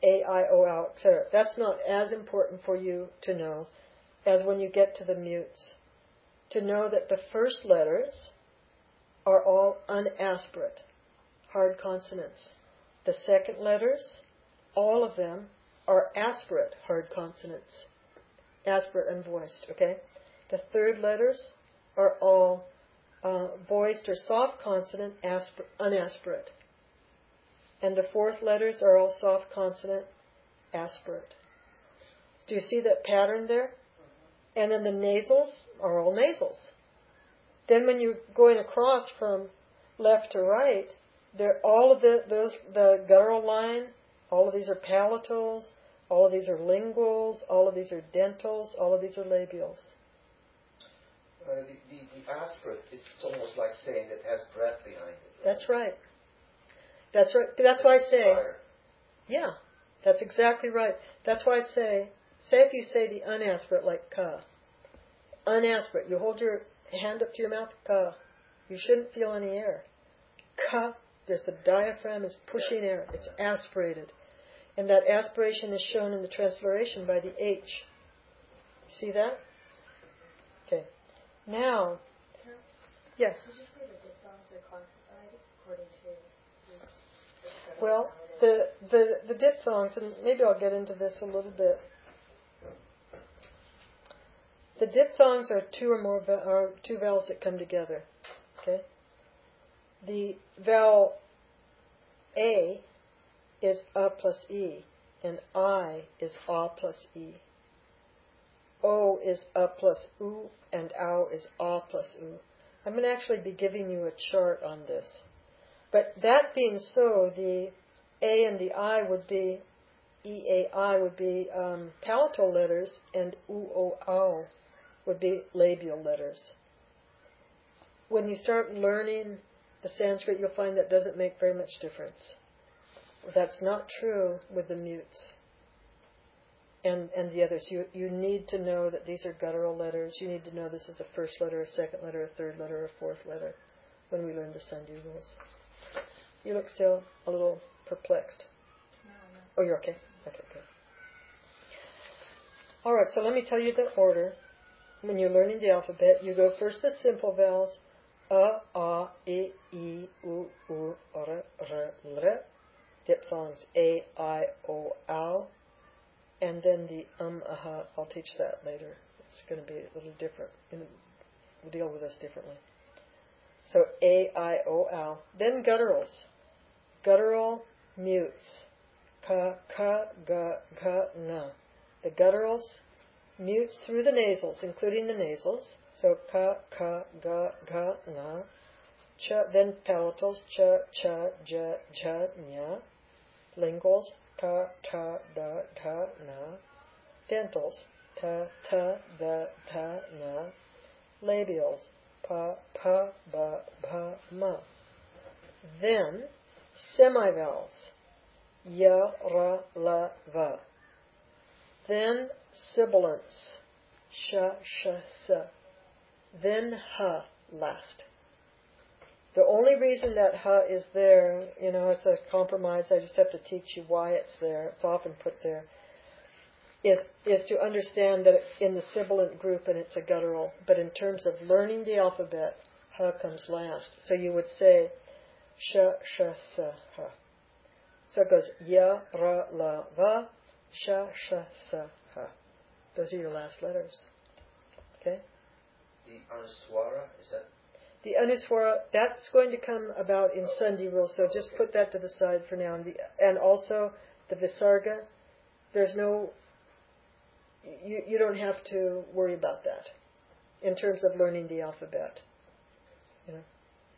A, I, O, L, et cetera. That's not as important for you to know as when you get to the mutes. To know that the first letters are all unaspirate, hard consonants. The second letters, all of them, are aspirate, hard consonants. Aspirate and voiced, okay? The third letters are all uh, voiced or soft consonant, aspir- unaspirate. And the fourth letters are all soft consonant, aspirate. Do you see that pattern there? And then the nasals are all nasals. Then when you're going across from left to right, they're all of the those the guttural line, all of these are palatals, all of these are linguals, all of these are dentals, all of these are labials. Uh, the, the, the aspirate, it's almost like saying it has breath behind it. That's right. That's right. That's why I say, Fire. yeah, that's exactly right. That's why I say, say if you say the unaspirate like ka, unaspirate, you hold your hand up to your mouth, ka, you shouldn't feel any air. Ka, there's the diaphragm is pushing air. It's aspirated. And that aspiration is shown in the transliteration by the H. See that? Okay. Now, yes. Did you say the diphthongs are classified according to these? Well, the, the, the diphthongs, and maybe I'll get into this a little bit. The diphthongs are two or more are two vowels that come together. Okay. The vowel A is a plus e, and I is a plus e. O is a plus u, and ow is a plus u. I'm going to actually be giving you a chart on this. But that being so, the A and the I would be, E A I would be um, palatal letters, and U O ow would be labial letters. When you start learning the Sanskrit, you'll find that doesn't make very much difference. That's not true with the mutes and, and the others. You, you need to know that these are guttural letters. You need to know this is a first letter, a second letter, a third letter, a fourth letter when we learn the Sandhi rules. You look still a little perplexed. No, no. Oh, you're okay? Okay, good. All right, so let me tell you the order. When you're learning the alphabet, you go first the simple vowels. A, A, E, I, U, U, R, R, L. Diphthongs A, I, O, L. And then the um, aha. I'll teach that later. It's going to be a little different. We'll deal with this differently. So A, I, O, L. Then gutturals. Guttural mutes. Ka, ka, ga, ga, na. The gutturals, mutes through the nasals, including the nasals. So ka, ka, ga, ga, na. Cha, then palatals. Cha, cha, ja, ja, nya. Linguals. Ta, ta, da, ta, na. Dentals. Ta, ta, da, ta, na. Labials. Pa, pa, ba, ba, ma. Then, semivowels. Ya, ra, la, va. Then, sibilants. Sha, sha, sa. Then, ha, last. The only reason that ha is there, you know, it's a compromise. I just have to teach you why it's there. It's often put there. Is is to understand that it's in the sibilant group and it's a guttural. But in terms of learning the alphabet, ha comes last. So you would say sha, sha, sa, ha. So it goes ya, ra, la, va, sha, sha, sa, ha. Those are your last letters. Okay? The anuswara, is that? The anuswara, that's going to come about in Sandhi rules, so just put that to the side for now. And, the, and also the visarga, there's no, you, you don't have to worry about that in terms of learning the alphabet. You know,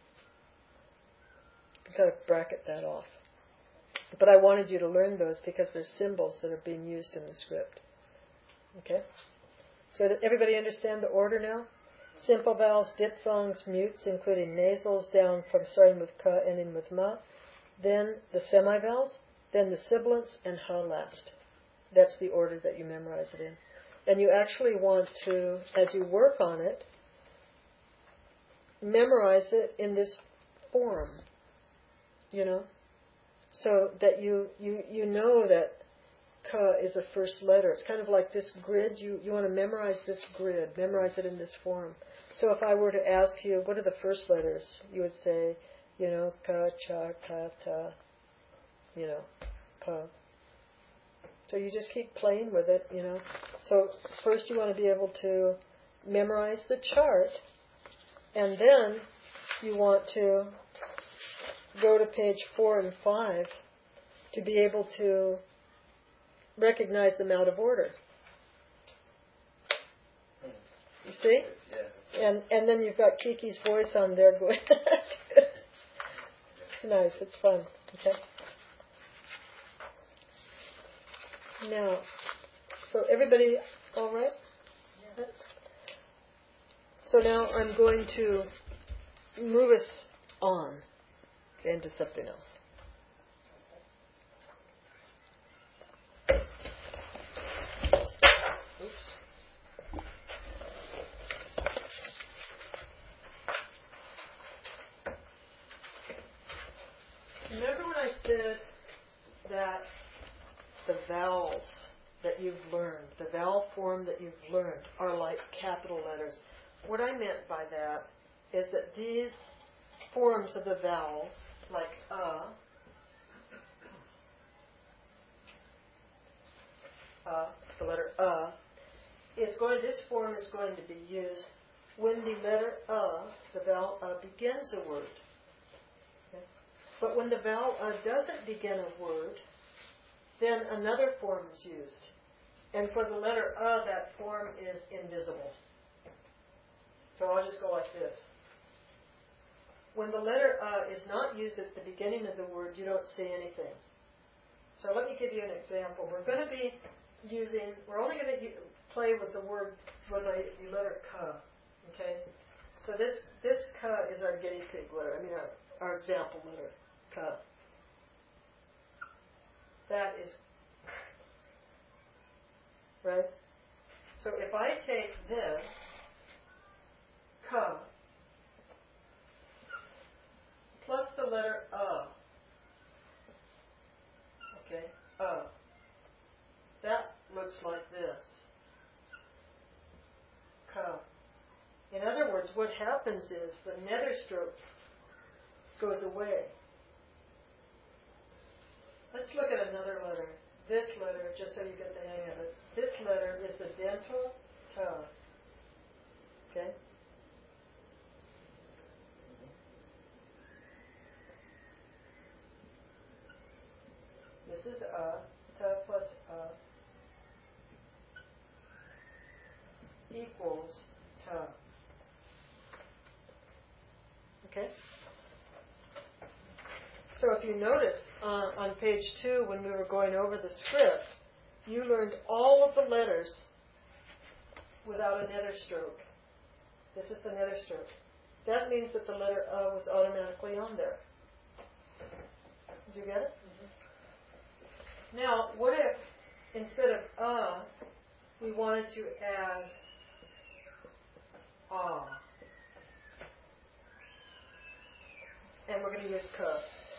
you kind of bracket that off. But I wanted you to learn those because they're symbols that are being used in the script. Okay? So did everybody understand the order now? Simple vowels, diphthongs, mutes, including nasals, down from starting with ka, ending with ma. Then the semivowels, then the sibilants, and ha last. That's the order that you memorize it in. And you actually want to, as you work on it, memorize it in this form, you know, so that you, you, you know that ka is the first letter. It's kind of like this grid. You, you want to memorize this grid, memorize it in this form. So if I were to ask you, what are the first letters? You would say, you know, ka, cha, ka, ta, you know, pa. So you just keep playing with it, you know. So first you want to be able to memorize the chart, and then you want to go to page four and five to be able to recognize them out of order. You see? Yeah. And and then you've got Kiki's voice on there going. It's nice. It's fun. Okay. Now, so everybody all right? Yeah. So now I'm going to move us on into something else. Oops. Remember when I said that the vowels that you've learned, the vowel form that you've learned, are like capital letters? What I meant by that is that these forms of the vowels, like uh, uh, the letter uh, is going. This form is going to be used when the letter uh, the vowel uh, begins a word. Okay? But when the vowel uh doesn't begin a word, then another form is used. And for the letter uh, that form is invisible. So I'll just go like this. When the letter uh is not used at the beginning of the word, you don't see anything. So let me give you an example. We're going to be using, we're only going to play with the word, with the, the letter ka. Okay? So this this ka is our guinea pig letter. I mean our, our example letter, ka. That is, right? So if I take this, ka, plus the letter uh, okay, uh, that looks like this, ka. In other words, what happens is the nether stroke goes away. Let's look at another letter. This letter, just so you get the hang of it. This letter is the dental ka. Okay? This is a, ta plus a equals ta. Okay? So if you notice uh, on page two, when we were going over the script, you learned all of the letters without a nether stroke. This is the nether stroke. That means that the letter uh was automatically on there. Did you get it? Mm-hmm. Now, what if instead of uh, we wanted to add ah? And we're going to use ka.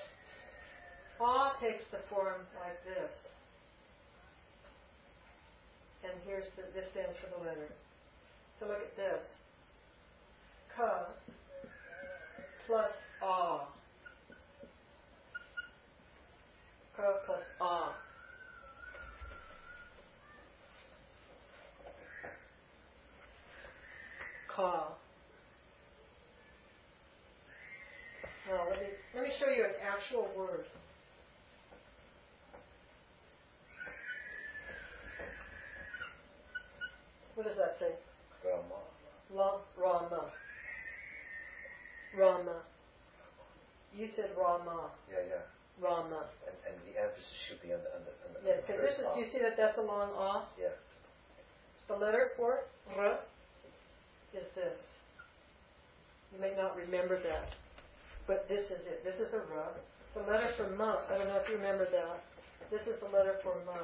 Ah takes the form like this. And here's the, this stands for the letter. So look at this. Ka plus ah. Ka plus ah. Ka. Now let me let me show you an actual word. What does that say? Rama. La, Rama. Rama. You said Rama. Yeah, yeah. Rama. And, and the emphasis should be on the on the, on the, Yes, on the because first this is. ah. Do you see that that's a long ah? Yeah. The letter for r is this. You may not remember that, but this is it. This is a r. The letter for ma. I don't know if you remember that. This is the letter for ma.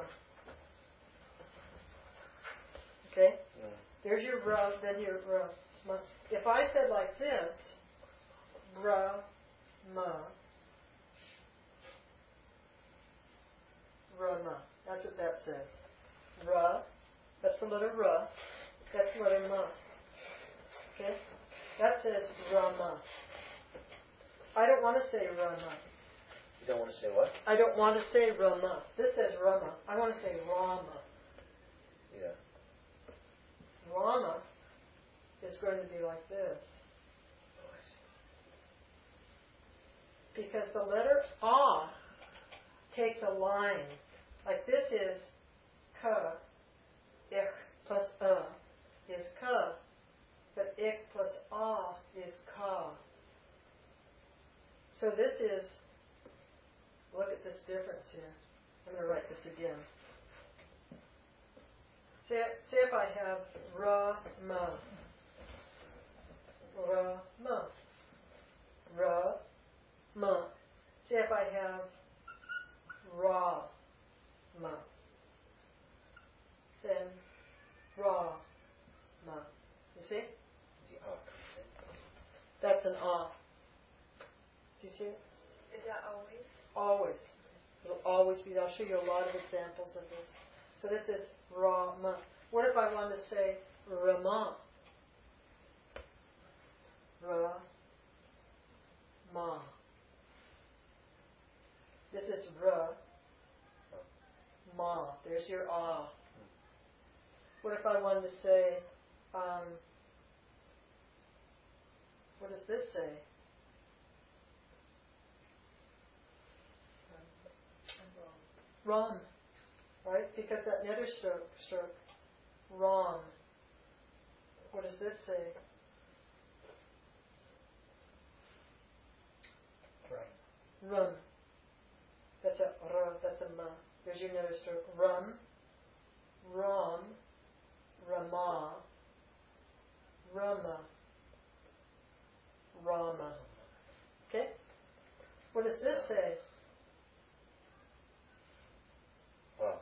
Okay? Mm. There's your ra, then your ra. Ma. If I said like this, ra, ma, ra, ma. That's what that says. Ra. That's the letter Ra. That's the letter Ma. Okay? That says Rama. I don't want to say Rama. You don't want to say what? I don't want to say Rama. This says Rama. I want to say Rama. Yeah. Rama is going to be like this. Oh, I see. Because the letter A takes a line. Like this is Ka. Ik plus A is Ka. But Ik plus A is Ka. So this is, look at this difference here. I'm going to write this again. Say, say if I have Ra Ma. Ra Ma. Ra Ma. See if I have Ra Ma. Then Ra Ma. You see? The R comes in. That's an Ah. Do you see it? Is that always? Always. It'll always be. I'll show you a lot of examples of this. So this is Ra Ma. What if I want to say Rama? Ra Ma. This is Ra Ma. There's your Ah. What if I wanted to say, um, what does this say? Ram. Right? Because that nether stroke, stroke. Ram. What does this say? Right. Rum. That's a R, that's a Ma. There's your nether stroke. Rum. Ram. Rama. Rama. Rama. Okay? What does this say? Wow.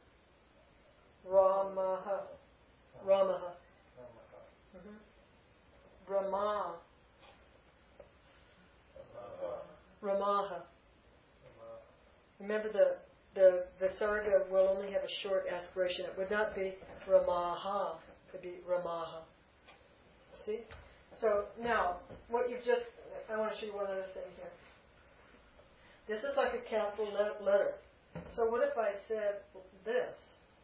Ramaha. Ramaha. Ramaha. Mm-hmm. Rama. Uh, Ramaha. Rama. Remember the the Visarga will only have a short aspiration. It would not be Ramaha. It would be Ramaha. See? So now, what you've just, I want to show you one other thing here. This is like a capital le- letter. So what if I said this?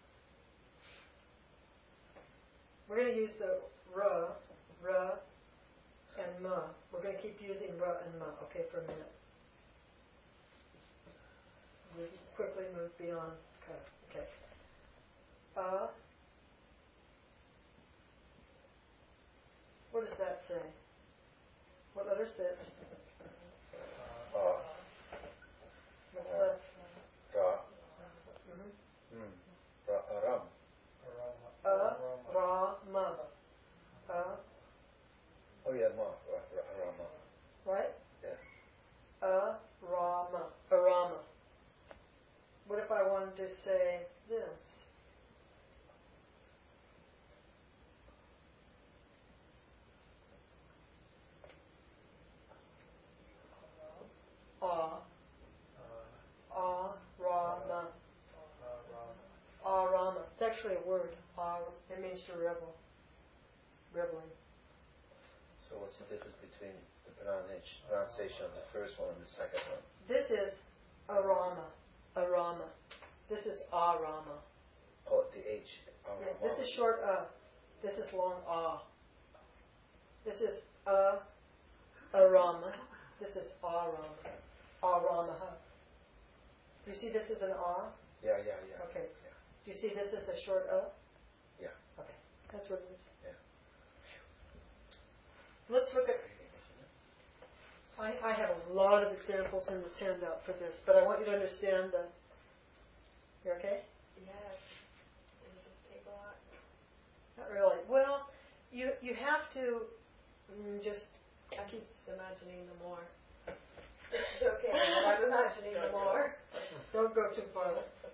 We're going to use the Ra, Ra, and Ma. We're going to keep using Ra and Ma, okay, for a minute. We quickly move beyond. Okay. okay. Uh, what does that say? What letter is this? uh, What's Uh, the? Ra. Mm-hmm. Hmm. Ra. Ram. Rama. A, Ra, Ma. A, Oh yeah, Ma. Ra. Ra. Rama. right? Yeah. A, Ra, Ma. Arama. What if I wanted to say this? A, Uh, A, Ra, Ma. uh, Rama. Arama. It's actually a word. Ar, it means to revel. Reveling. So what's the difference between the pronunciation pronunciation of the first one and the second one? This is Arama. Arama. This is Arama. Oh, the H. Oh, Yeah, Rama. this is short A. This is long A. This is A, Arama. This is Arama. Aramaha. Do you see this is an A? Yeah, yeah, yeah. Okay. Yeah. Do you see this is a short A? Yeah. Okay. That's what it is. Yeah. Let's look at. I, I have a lot of examples in this handout for this, but I want you to understand the. You okay? Yes. Does it just take a lot? Not really. Well, you you have to mm, just I'm just imagining the more. Okay, well, I'm imagining the more. don't go too far.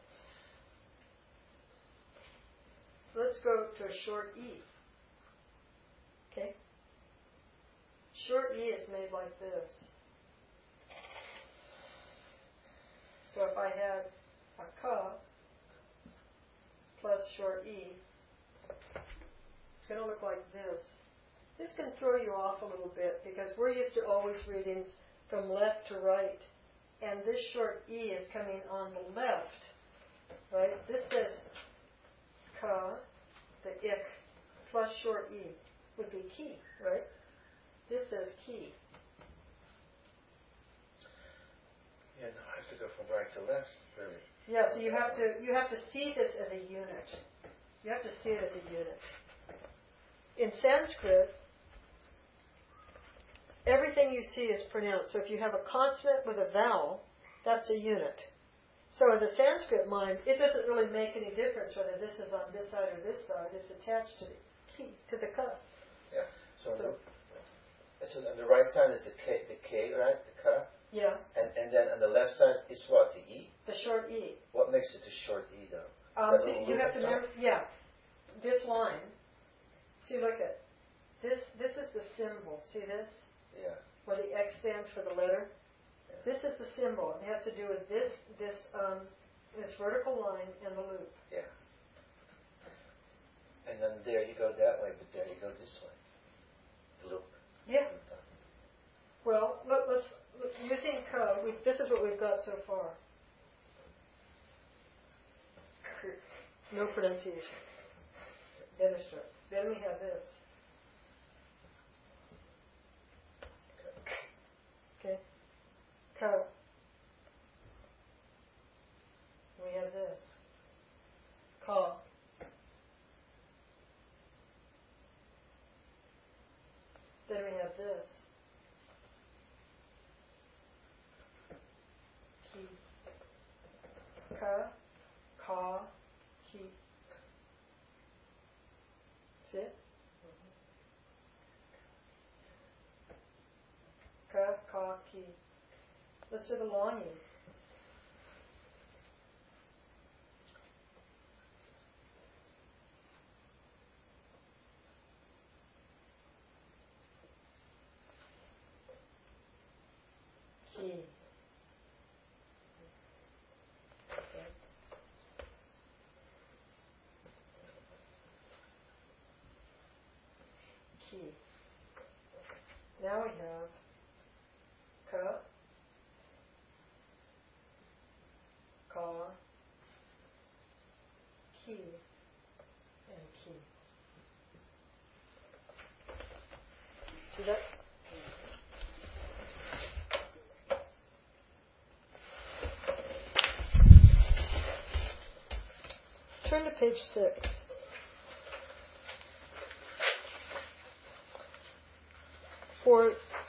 Let's go to a short E. Okay? Short E is made like this. So if I had a ka, short e. It's going to look like this. This can throw you off a little bit because we're used to always readings from left to right. And this short e is coming on the left. Right? This says ka, the ik, plus short e would be ki, right? This says ki. Yeah, no, I have to go from right to left, really. Yeah, so you have to you have to see this as a unit. You have to see it as a unit. In Sanskrit, everything you see is pronounced. So if you have a consonant with a vowel, that's a unit. So in the Sanskrit mind, it doesn't really make any difference whether this is on this side or this side. It's attached to the ki, to the ka. Yeah. So, So- the, so on the right side is the K, the K, right? The Ka. Yeah, And and then on the left side is what? The E? the short e. What makes it a short E, though? Um, That little you loop have to on top? remember, yeah, this line. See, look at this. This is the symbol. See this? Yeah. Where the X stands for the letter. Yeah. This is the symbol. It has to do with this this um, this vertical line and the loop. Yeah. And then there you go that way, but there you go this way. The loop. Yeah. Well, let, let's look, using ka. We, this is what we've got so far. No pronunciation. Then we start. Then we have this. Okay. Ka. We have this. Ka. Then we have this. Ki. Ka. Ka. Ki. See it? Ka. Ka. Ki. Let's do the long E. Ki. Okay. Ki. Now we have ka, ka, ki, and ki. See that? Turn to page six. For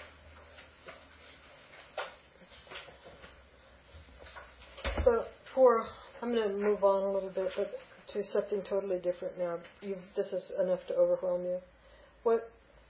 for, for I'm going to move on a little bit, but to something totally different now. You've, this is enough to overwhelm you. What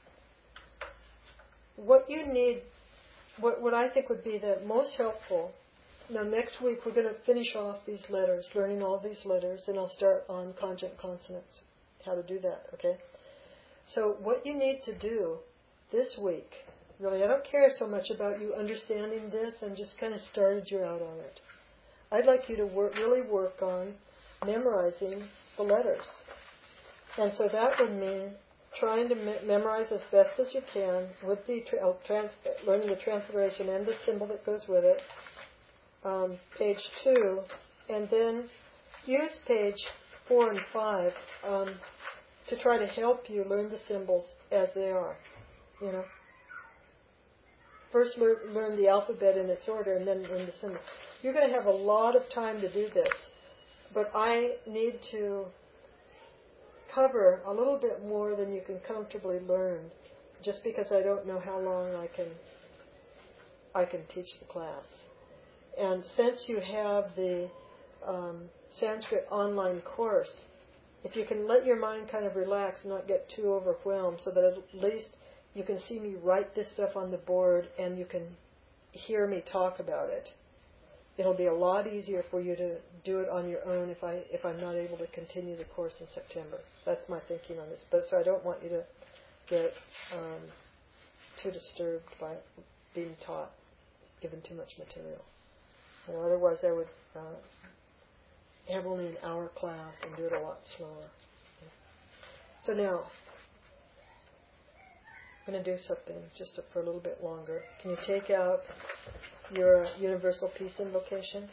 what you need, what what I think would be the most helpful. Now, next week we're going to finish off these letters, learning all these letters, and I'll start on conjunct consonants, how to do that, okay? So what you need to do this week, really, I don't care so much about you understanding this and just kind of started you out on it. I'd like you to work, really work on memorizing the letters. And so that would mean trying to me- memorize as best as you can with the tra- trans- learning the transliteration and the symbol that goes with it. Um, page two, and then use page four and five um, to try to help you learn the symbols as they are. You know, first learn, learn the alphabet in its order, and then learn the symbols. You're going to have a lot of time to do this, but I need to cover a little bit more than you can comfortably learn, just because I don't know how long I can I can teach the class. And since you have the um, Sanskrit online course, if you can let your mind kind of relax and not get too overwhelmed, so that at least you can see me write this stuff on the board and you can hear me talk about it, it'll be a lot easier for you to do it on your own if I if I'm not able to continue the course in September. That's my thinking on this. But so I don't want you to get um, too disturbed by being taught, given too much material. You know, otherwise, I would uh, have only an hour class and do it a lot slower. So now, I'm going to do something just for a little bit longer. Can you take out your universal peace invocation?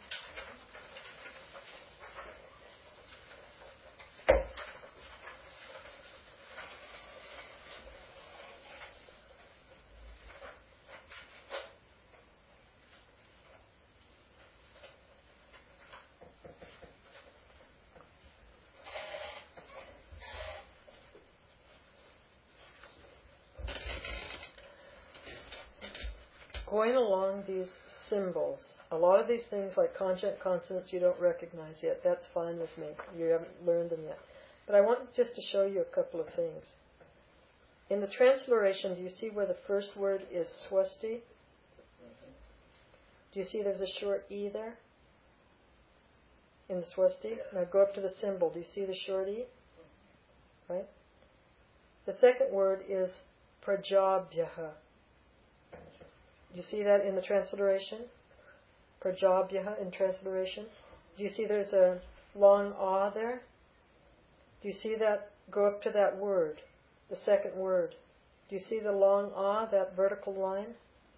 Going along these symbols, a lot of these things like conjunct consonants you don't recognize yet. That's fine with me. You haven't learned them yet. But I want just to show you a couple of things. In the transliteration, do you see where the first word is swasti? Do you see there's a short E there? In the swasti? Now go up to the symbol. Do you see the short E? Right? The second word is prajabhyaha. Do you see that in the transliteration? Prajabhyaha in transliteration. Do you see there's a long ah there? Do you see that? Go up to that word, the second word. Do you see the long ah, that vertical line?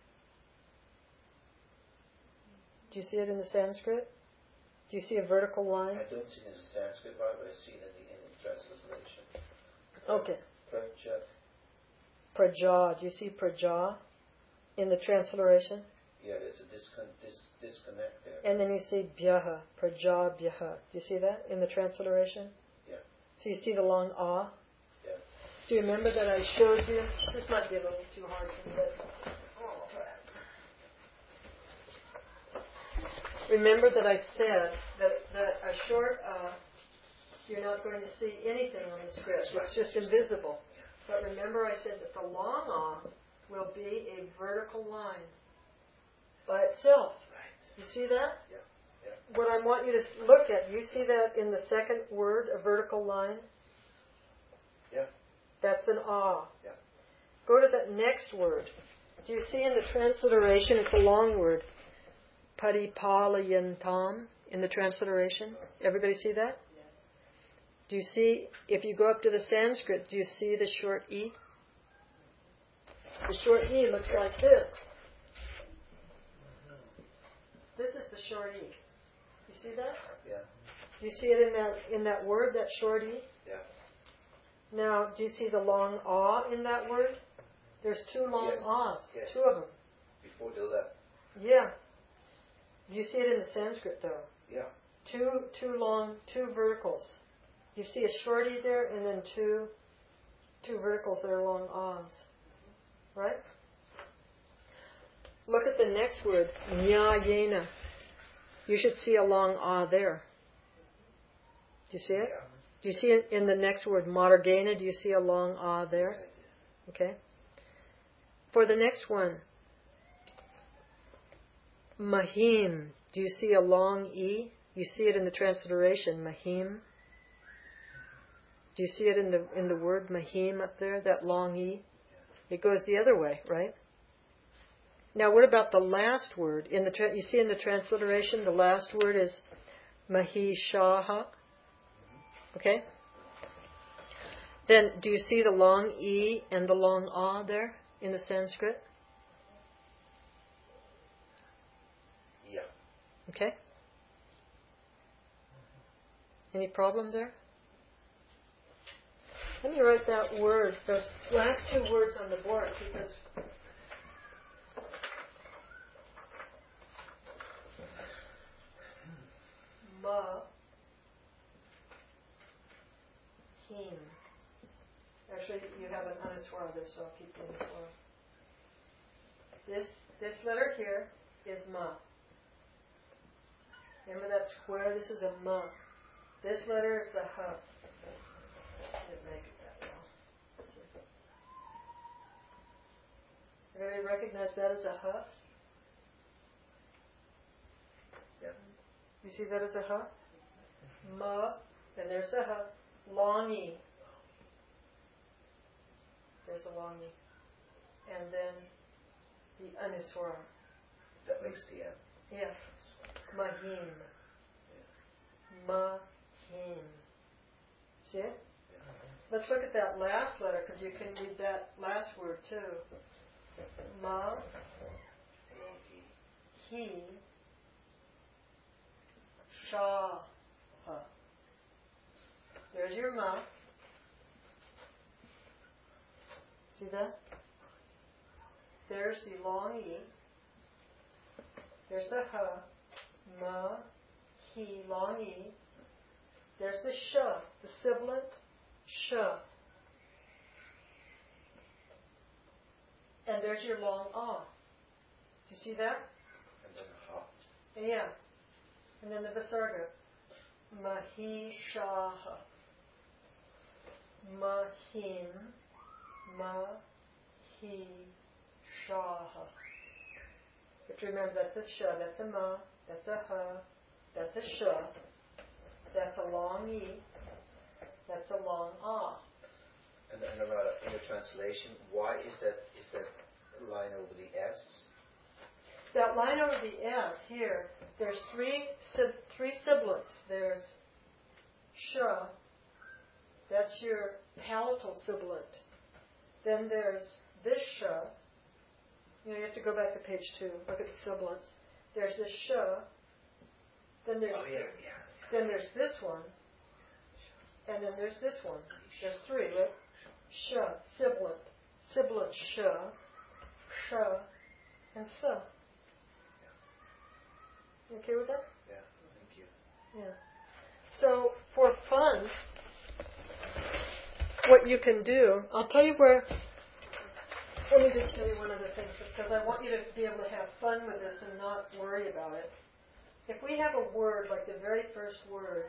Do you see it in the Sanskrit? Do you see a vertical line? I don't see it in the Sanskrit, but I see it in the, in the transliteration. Okay. Praja. Praja. Do you see praja in the transliteration? Yeah, there's a discon- dis- disconnect there. And then you see bhyaha, prajabhyaha. Do you see that in the transliteration? Yeah. So you see the long ah? Yeah. Do you remember that I showed you? This might be a little too hard for you, but remember that I said that, that a short uh, you're not going to see anything on the script. It's just invisible. But remember I said that the long ah will be a vertical line by itself. You see that? Yeah. Yeah. What I want you to look at, you see that in the second word, a vertical line? Yeah. That's an ah. Yeah. Go to that next word. Do you see in the transliteration, it's a long word, paripalayantam, in the transliteration? Everybody see that? Yes. Do you see, if you go up to the Sanskrit, do you see the short E? The short E looks like this. This is the short E. You see that? Yeah. Do you see it in that in that word, that short E? Yeah. Now, do you see the long ah in that word? There's two long Yes. ahs, Yes. two of them. Before the left. Yeah. Do you see it in the Sanskrit though? Yeah. Two two long, two verticals. You see a short E there, and then two two verticals that are long ahs. Right? Look at the next word, nyayena. You should see a long ah there. Do you see it? Yeah. Do you see it in the next word, margena? Do you see a long ah there? Yes, I did. Okay. For the next one, mahim. Do you see a long e? You see it in the transliteration, mahim. Do you see it in the in the word mahim up there, that long e? It goes the other way, right? Now, what about the last word? In the tra- you see in the transliteration, the last word is mahishaha. Okay? Then, do you see the long E and the long A there in the Sanskrit? Yeah. Okay? Any problem there? Let me write that word, those last two words on the board, because ma, him. Actually, you have an anuswara there, so I'll keep the anuswara. This this letter here is ma. Remember that square? This is a ma. This letter is the ha. Didn't make it that well. Let's see. Everybody recognize that as a ha? Yeah. You see that as a ha? Ma, and there's the ha. Long E. There's a long E. And then the anuswara. That makes the end. Yeah. Mahim. Mahim. See it? Let's look at that last letter because you can read that last word too. Ma, he, sha, ha. There's your ma. See that? There's the long e. There's the ha. Ma, he, long e. There's the sh, the sibilant sh. And there's your long ah. Do you see that? And then ha. Yeah. And then the visarga. Mahishaha. Mahim. Mahishaha. But remember, that's a sh, that's a ma, that's a ha, that's a sh, that's a long e, that's a long ah. And, and uh, in the translation, why is that is that line over the S? That line over the S here, there's three three sibilants. There's sh, that's your palatal sibilant. Then there's this sh. You know, you have to go back to page two. Look at the sibilants. There's this sh. Then there's Oh yeah, yeah. then there's this one, and then there's this one. There's three, right? Sh, sibilant, sibilant sh, sh, and s. You okay with that? Yeah, thank you. Yeah. So for fun, what you can do, I'll tell you where. Let me just tell you one other thing, because I want you to be able to have fun with this and not worry about it. If we have a word, like the very first word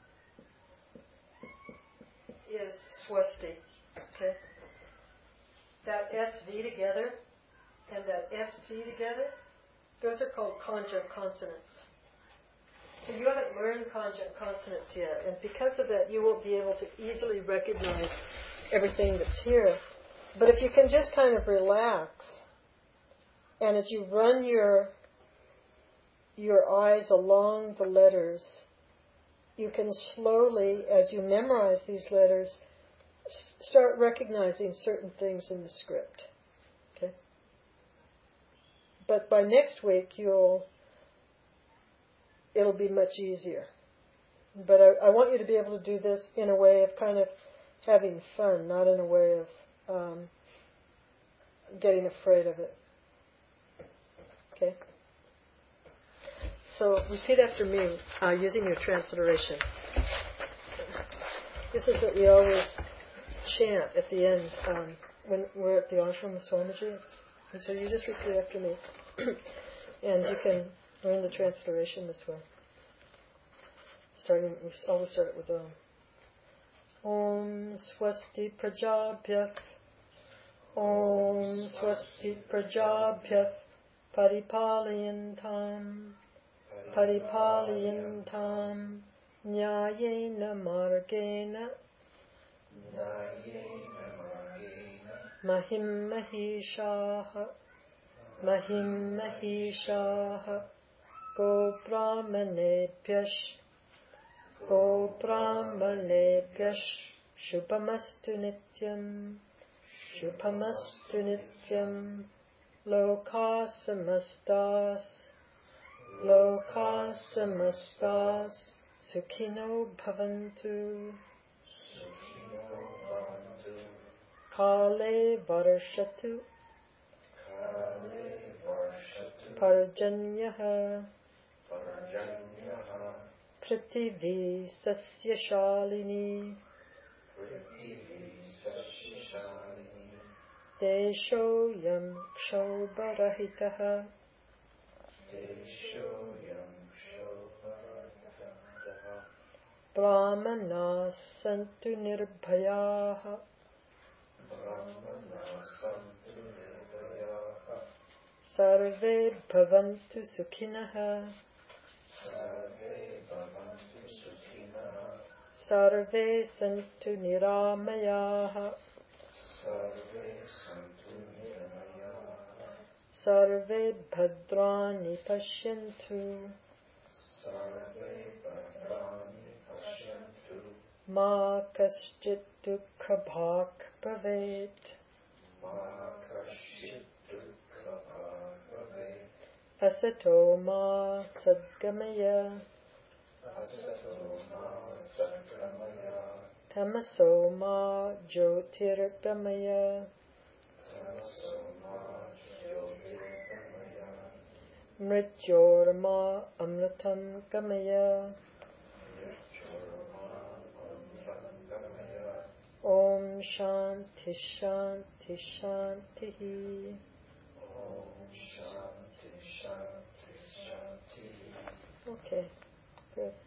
is swasti, okay? That S V together and that S T together, those are called conjunct consonants. So you haven't learned conjunct consonants yet, and because of that, you won't be able to easily recognize everything that's here. But if you can just kind of relax, and as you run your your eyes along the letters, you can slowly, as you memorize these letters, s- start recognizing certain things in the script. Okay? But by next week, you'll it'll be much easier. But I, I want you to be able to do this in a way of kind of having fun, not in a way of um, getting afraid of it. Okay? So repeat after me uh, using your transliteration. This is what we always chant at the end um, when we're at the ashram of Swamiji. And so you just repeat after me. And you can learn the transliteration this way. Starting, we always start it with Om. Om Swasti Prajabhya. Om Swasti Prajabhya. Paripalayantam. Paripalayantam. Nyayena Margena. Nyayena margena. Mahim Mahishaha. Mahim Mahishaha. Go Brahmanebhyash. Go Brahmanebhyash. Shubhamastu Nityam. Shubhamastu Nityam. Loka Samastas. Loka Samastas. Sukhino Bhavantu. Sukhino bhavantu. Kale Varshatu. Kale varshatu. Parjanyaha. Parjanyaha. Prithivi Sasya Shalini. Prithivi sashishalini. Desho Yam Kshobarahitaha. Desho yam shobharataha. Brahmana Santu Nirbhayaha. Brahmana santu nirbhayaha. Sarve Bhavantu Sukhinaha. Sarve bhavantu sukhinaha. Sarve Santu Niramayaha. Sarve santu nirmayaha. Sarve Bhadrani Pashyantu. Sarve bhadrani Ma kaschit dukkha bhak bhavet. Asato ma sadgamaya. Tamaso ma jyotirgamaya. Mrityorma amritam gamaya. Om Shanti Shanti Shanti. Okay, good.